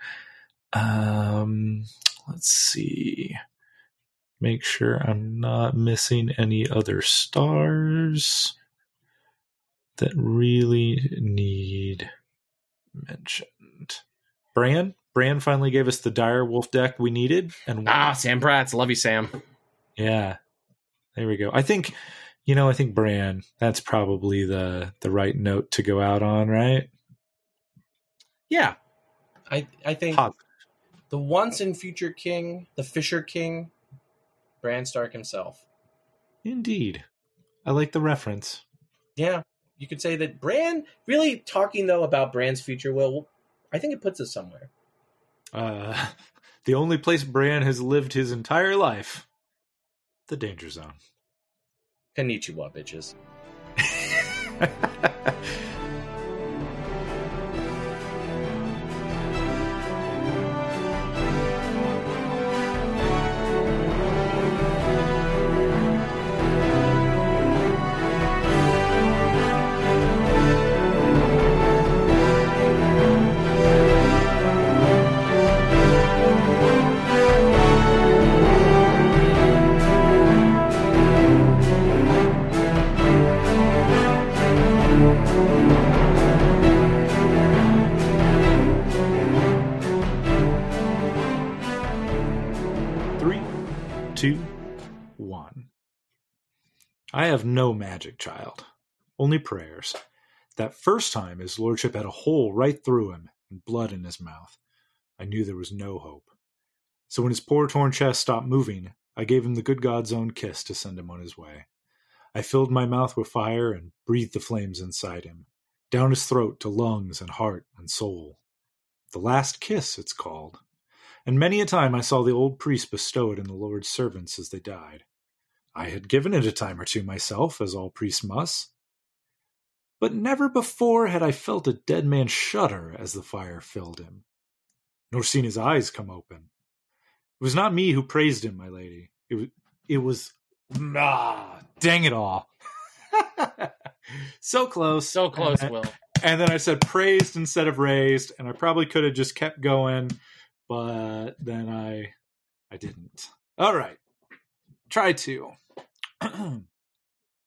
Let's see. Make sure I'm not missing any other stars that really need mentioned. Bran finally gave us the Dire Wolf deck we needed. And Sam Bratz. Love you, Sam. Yeah. There we go. I think Bran, that's probably the right note to go out on, right? Yeah. I think Positive. The once and future king, the Fisher King, Bran Stark himself. Indeed. I like the reference. Yeah. You could say that Bran, really talking though about Bran's future, well, I think it puts us somewhere. The only place Bran has lived his entire life. The Danger Zone. Konnichiwa, bitches. 2, 1. I have no magic, child. Only prayers. That first time his lordship had a hole right through him and blood in his mouth. I knew there was no hope. So when his poor torn chest stopped moving, I gave him the good God's own kiss to send him on his way. I filled my mouth with fire and breathed the flames inside him, down his throat to lungs and heart and soul. The last kiss, it's called. And many a time I saw the old priest bestow it in the Lord's servants as they died. I had given it a time or two myself, as all priests must. But never before had I felt a dead man shudder as the fire filled him, nor seen his eyes come open. It was not me who praised him, my lady. It was dang it all. So close. So close, Will. And then I said praised instead of raised, and I probably could have just kept going, but then I didn't. All right. Try to.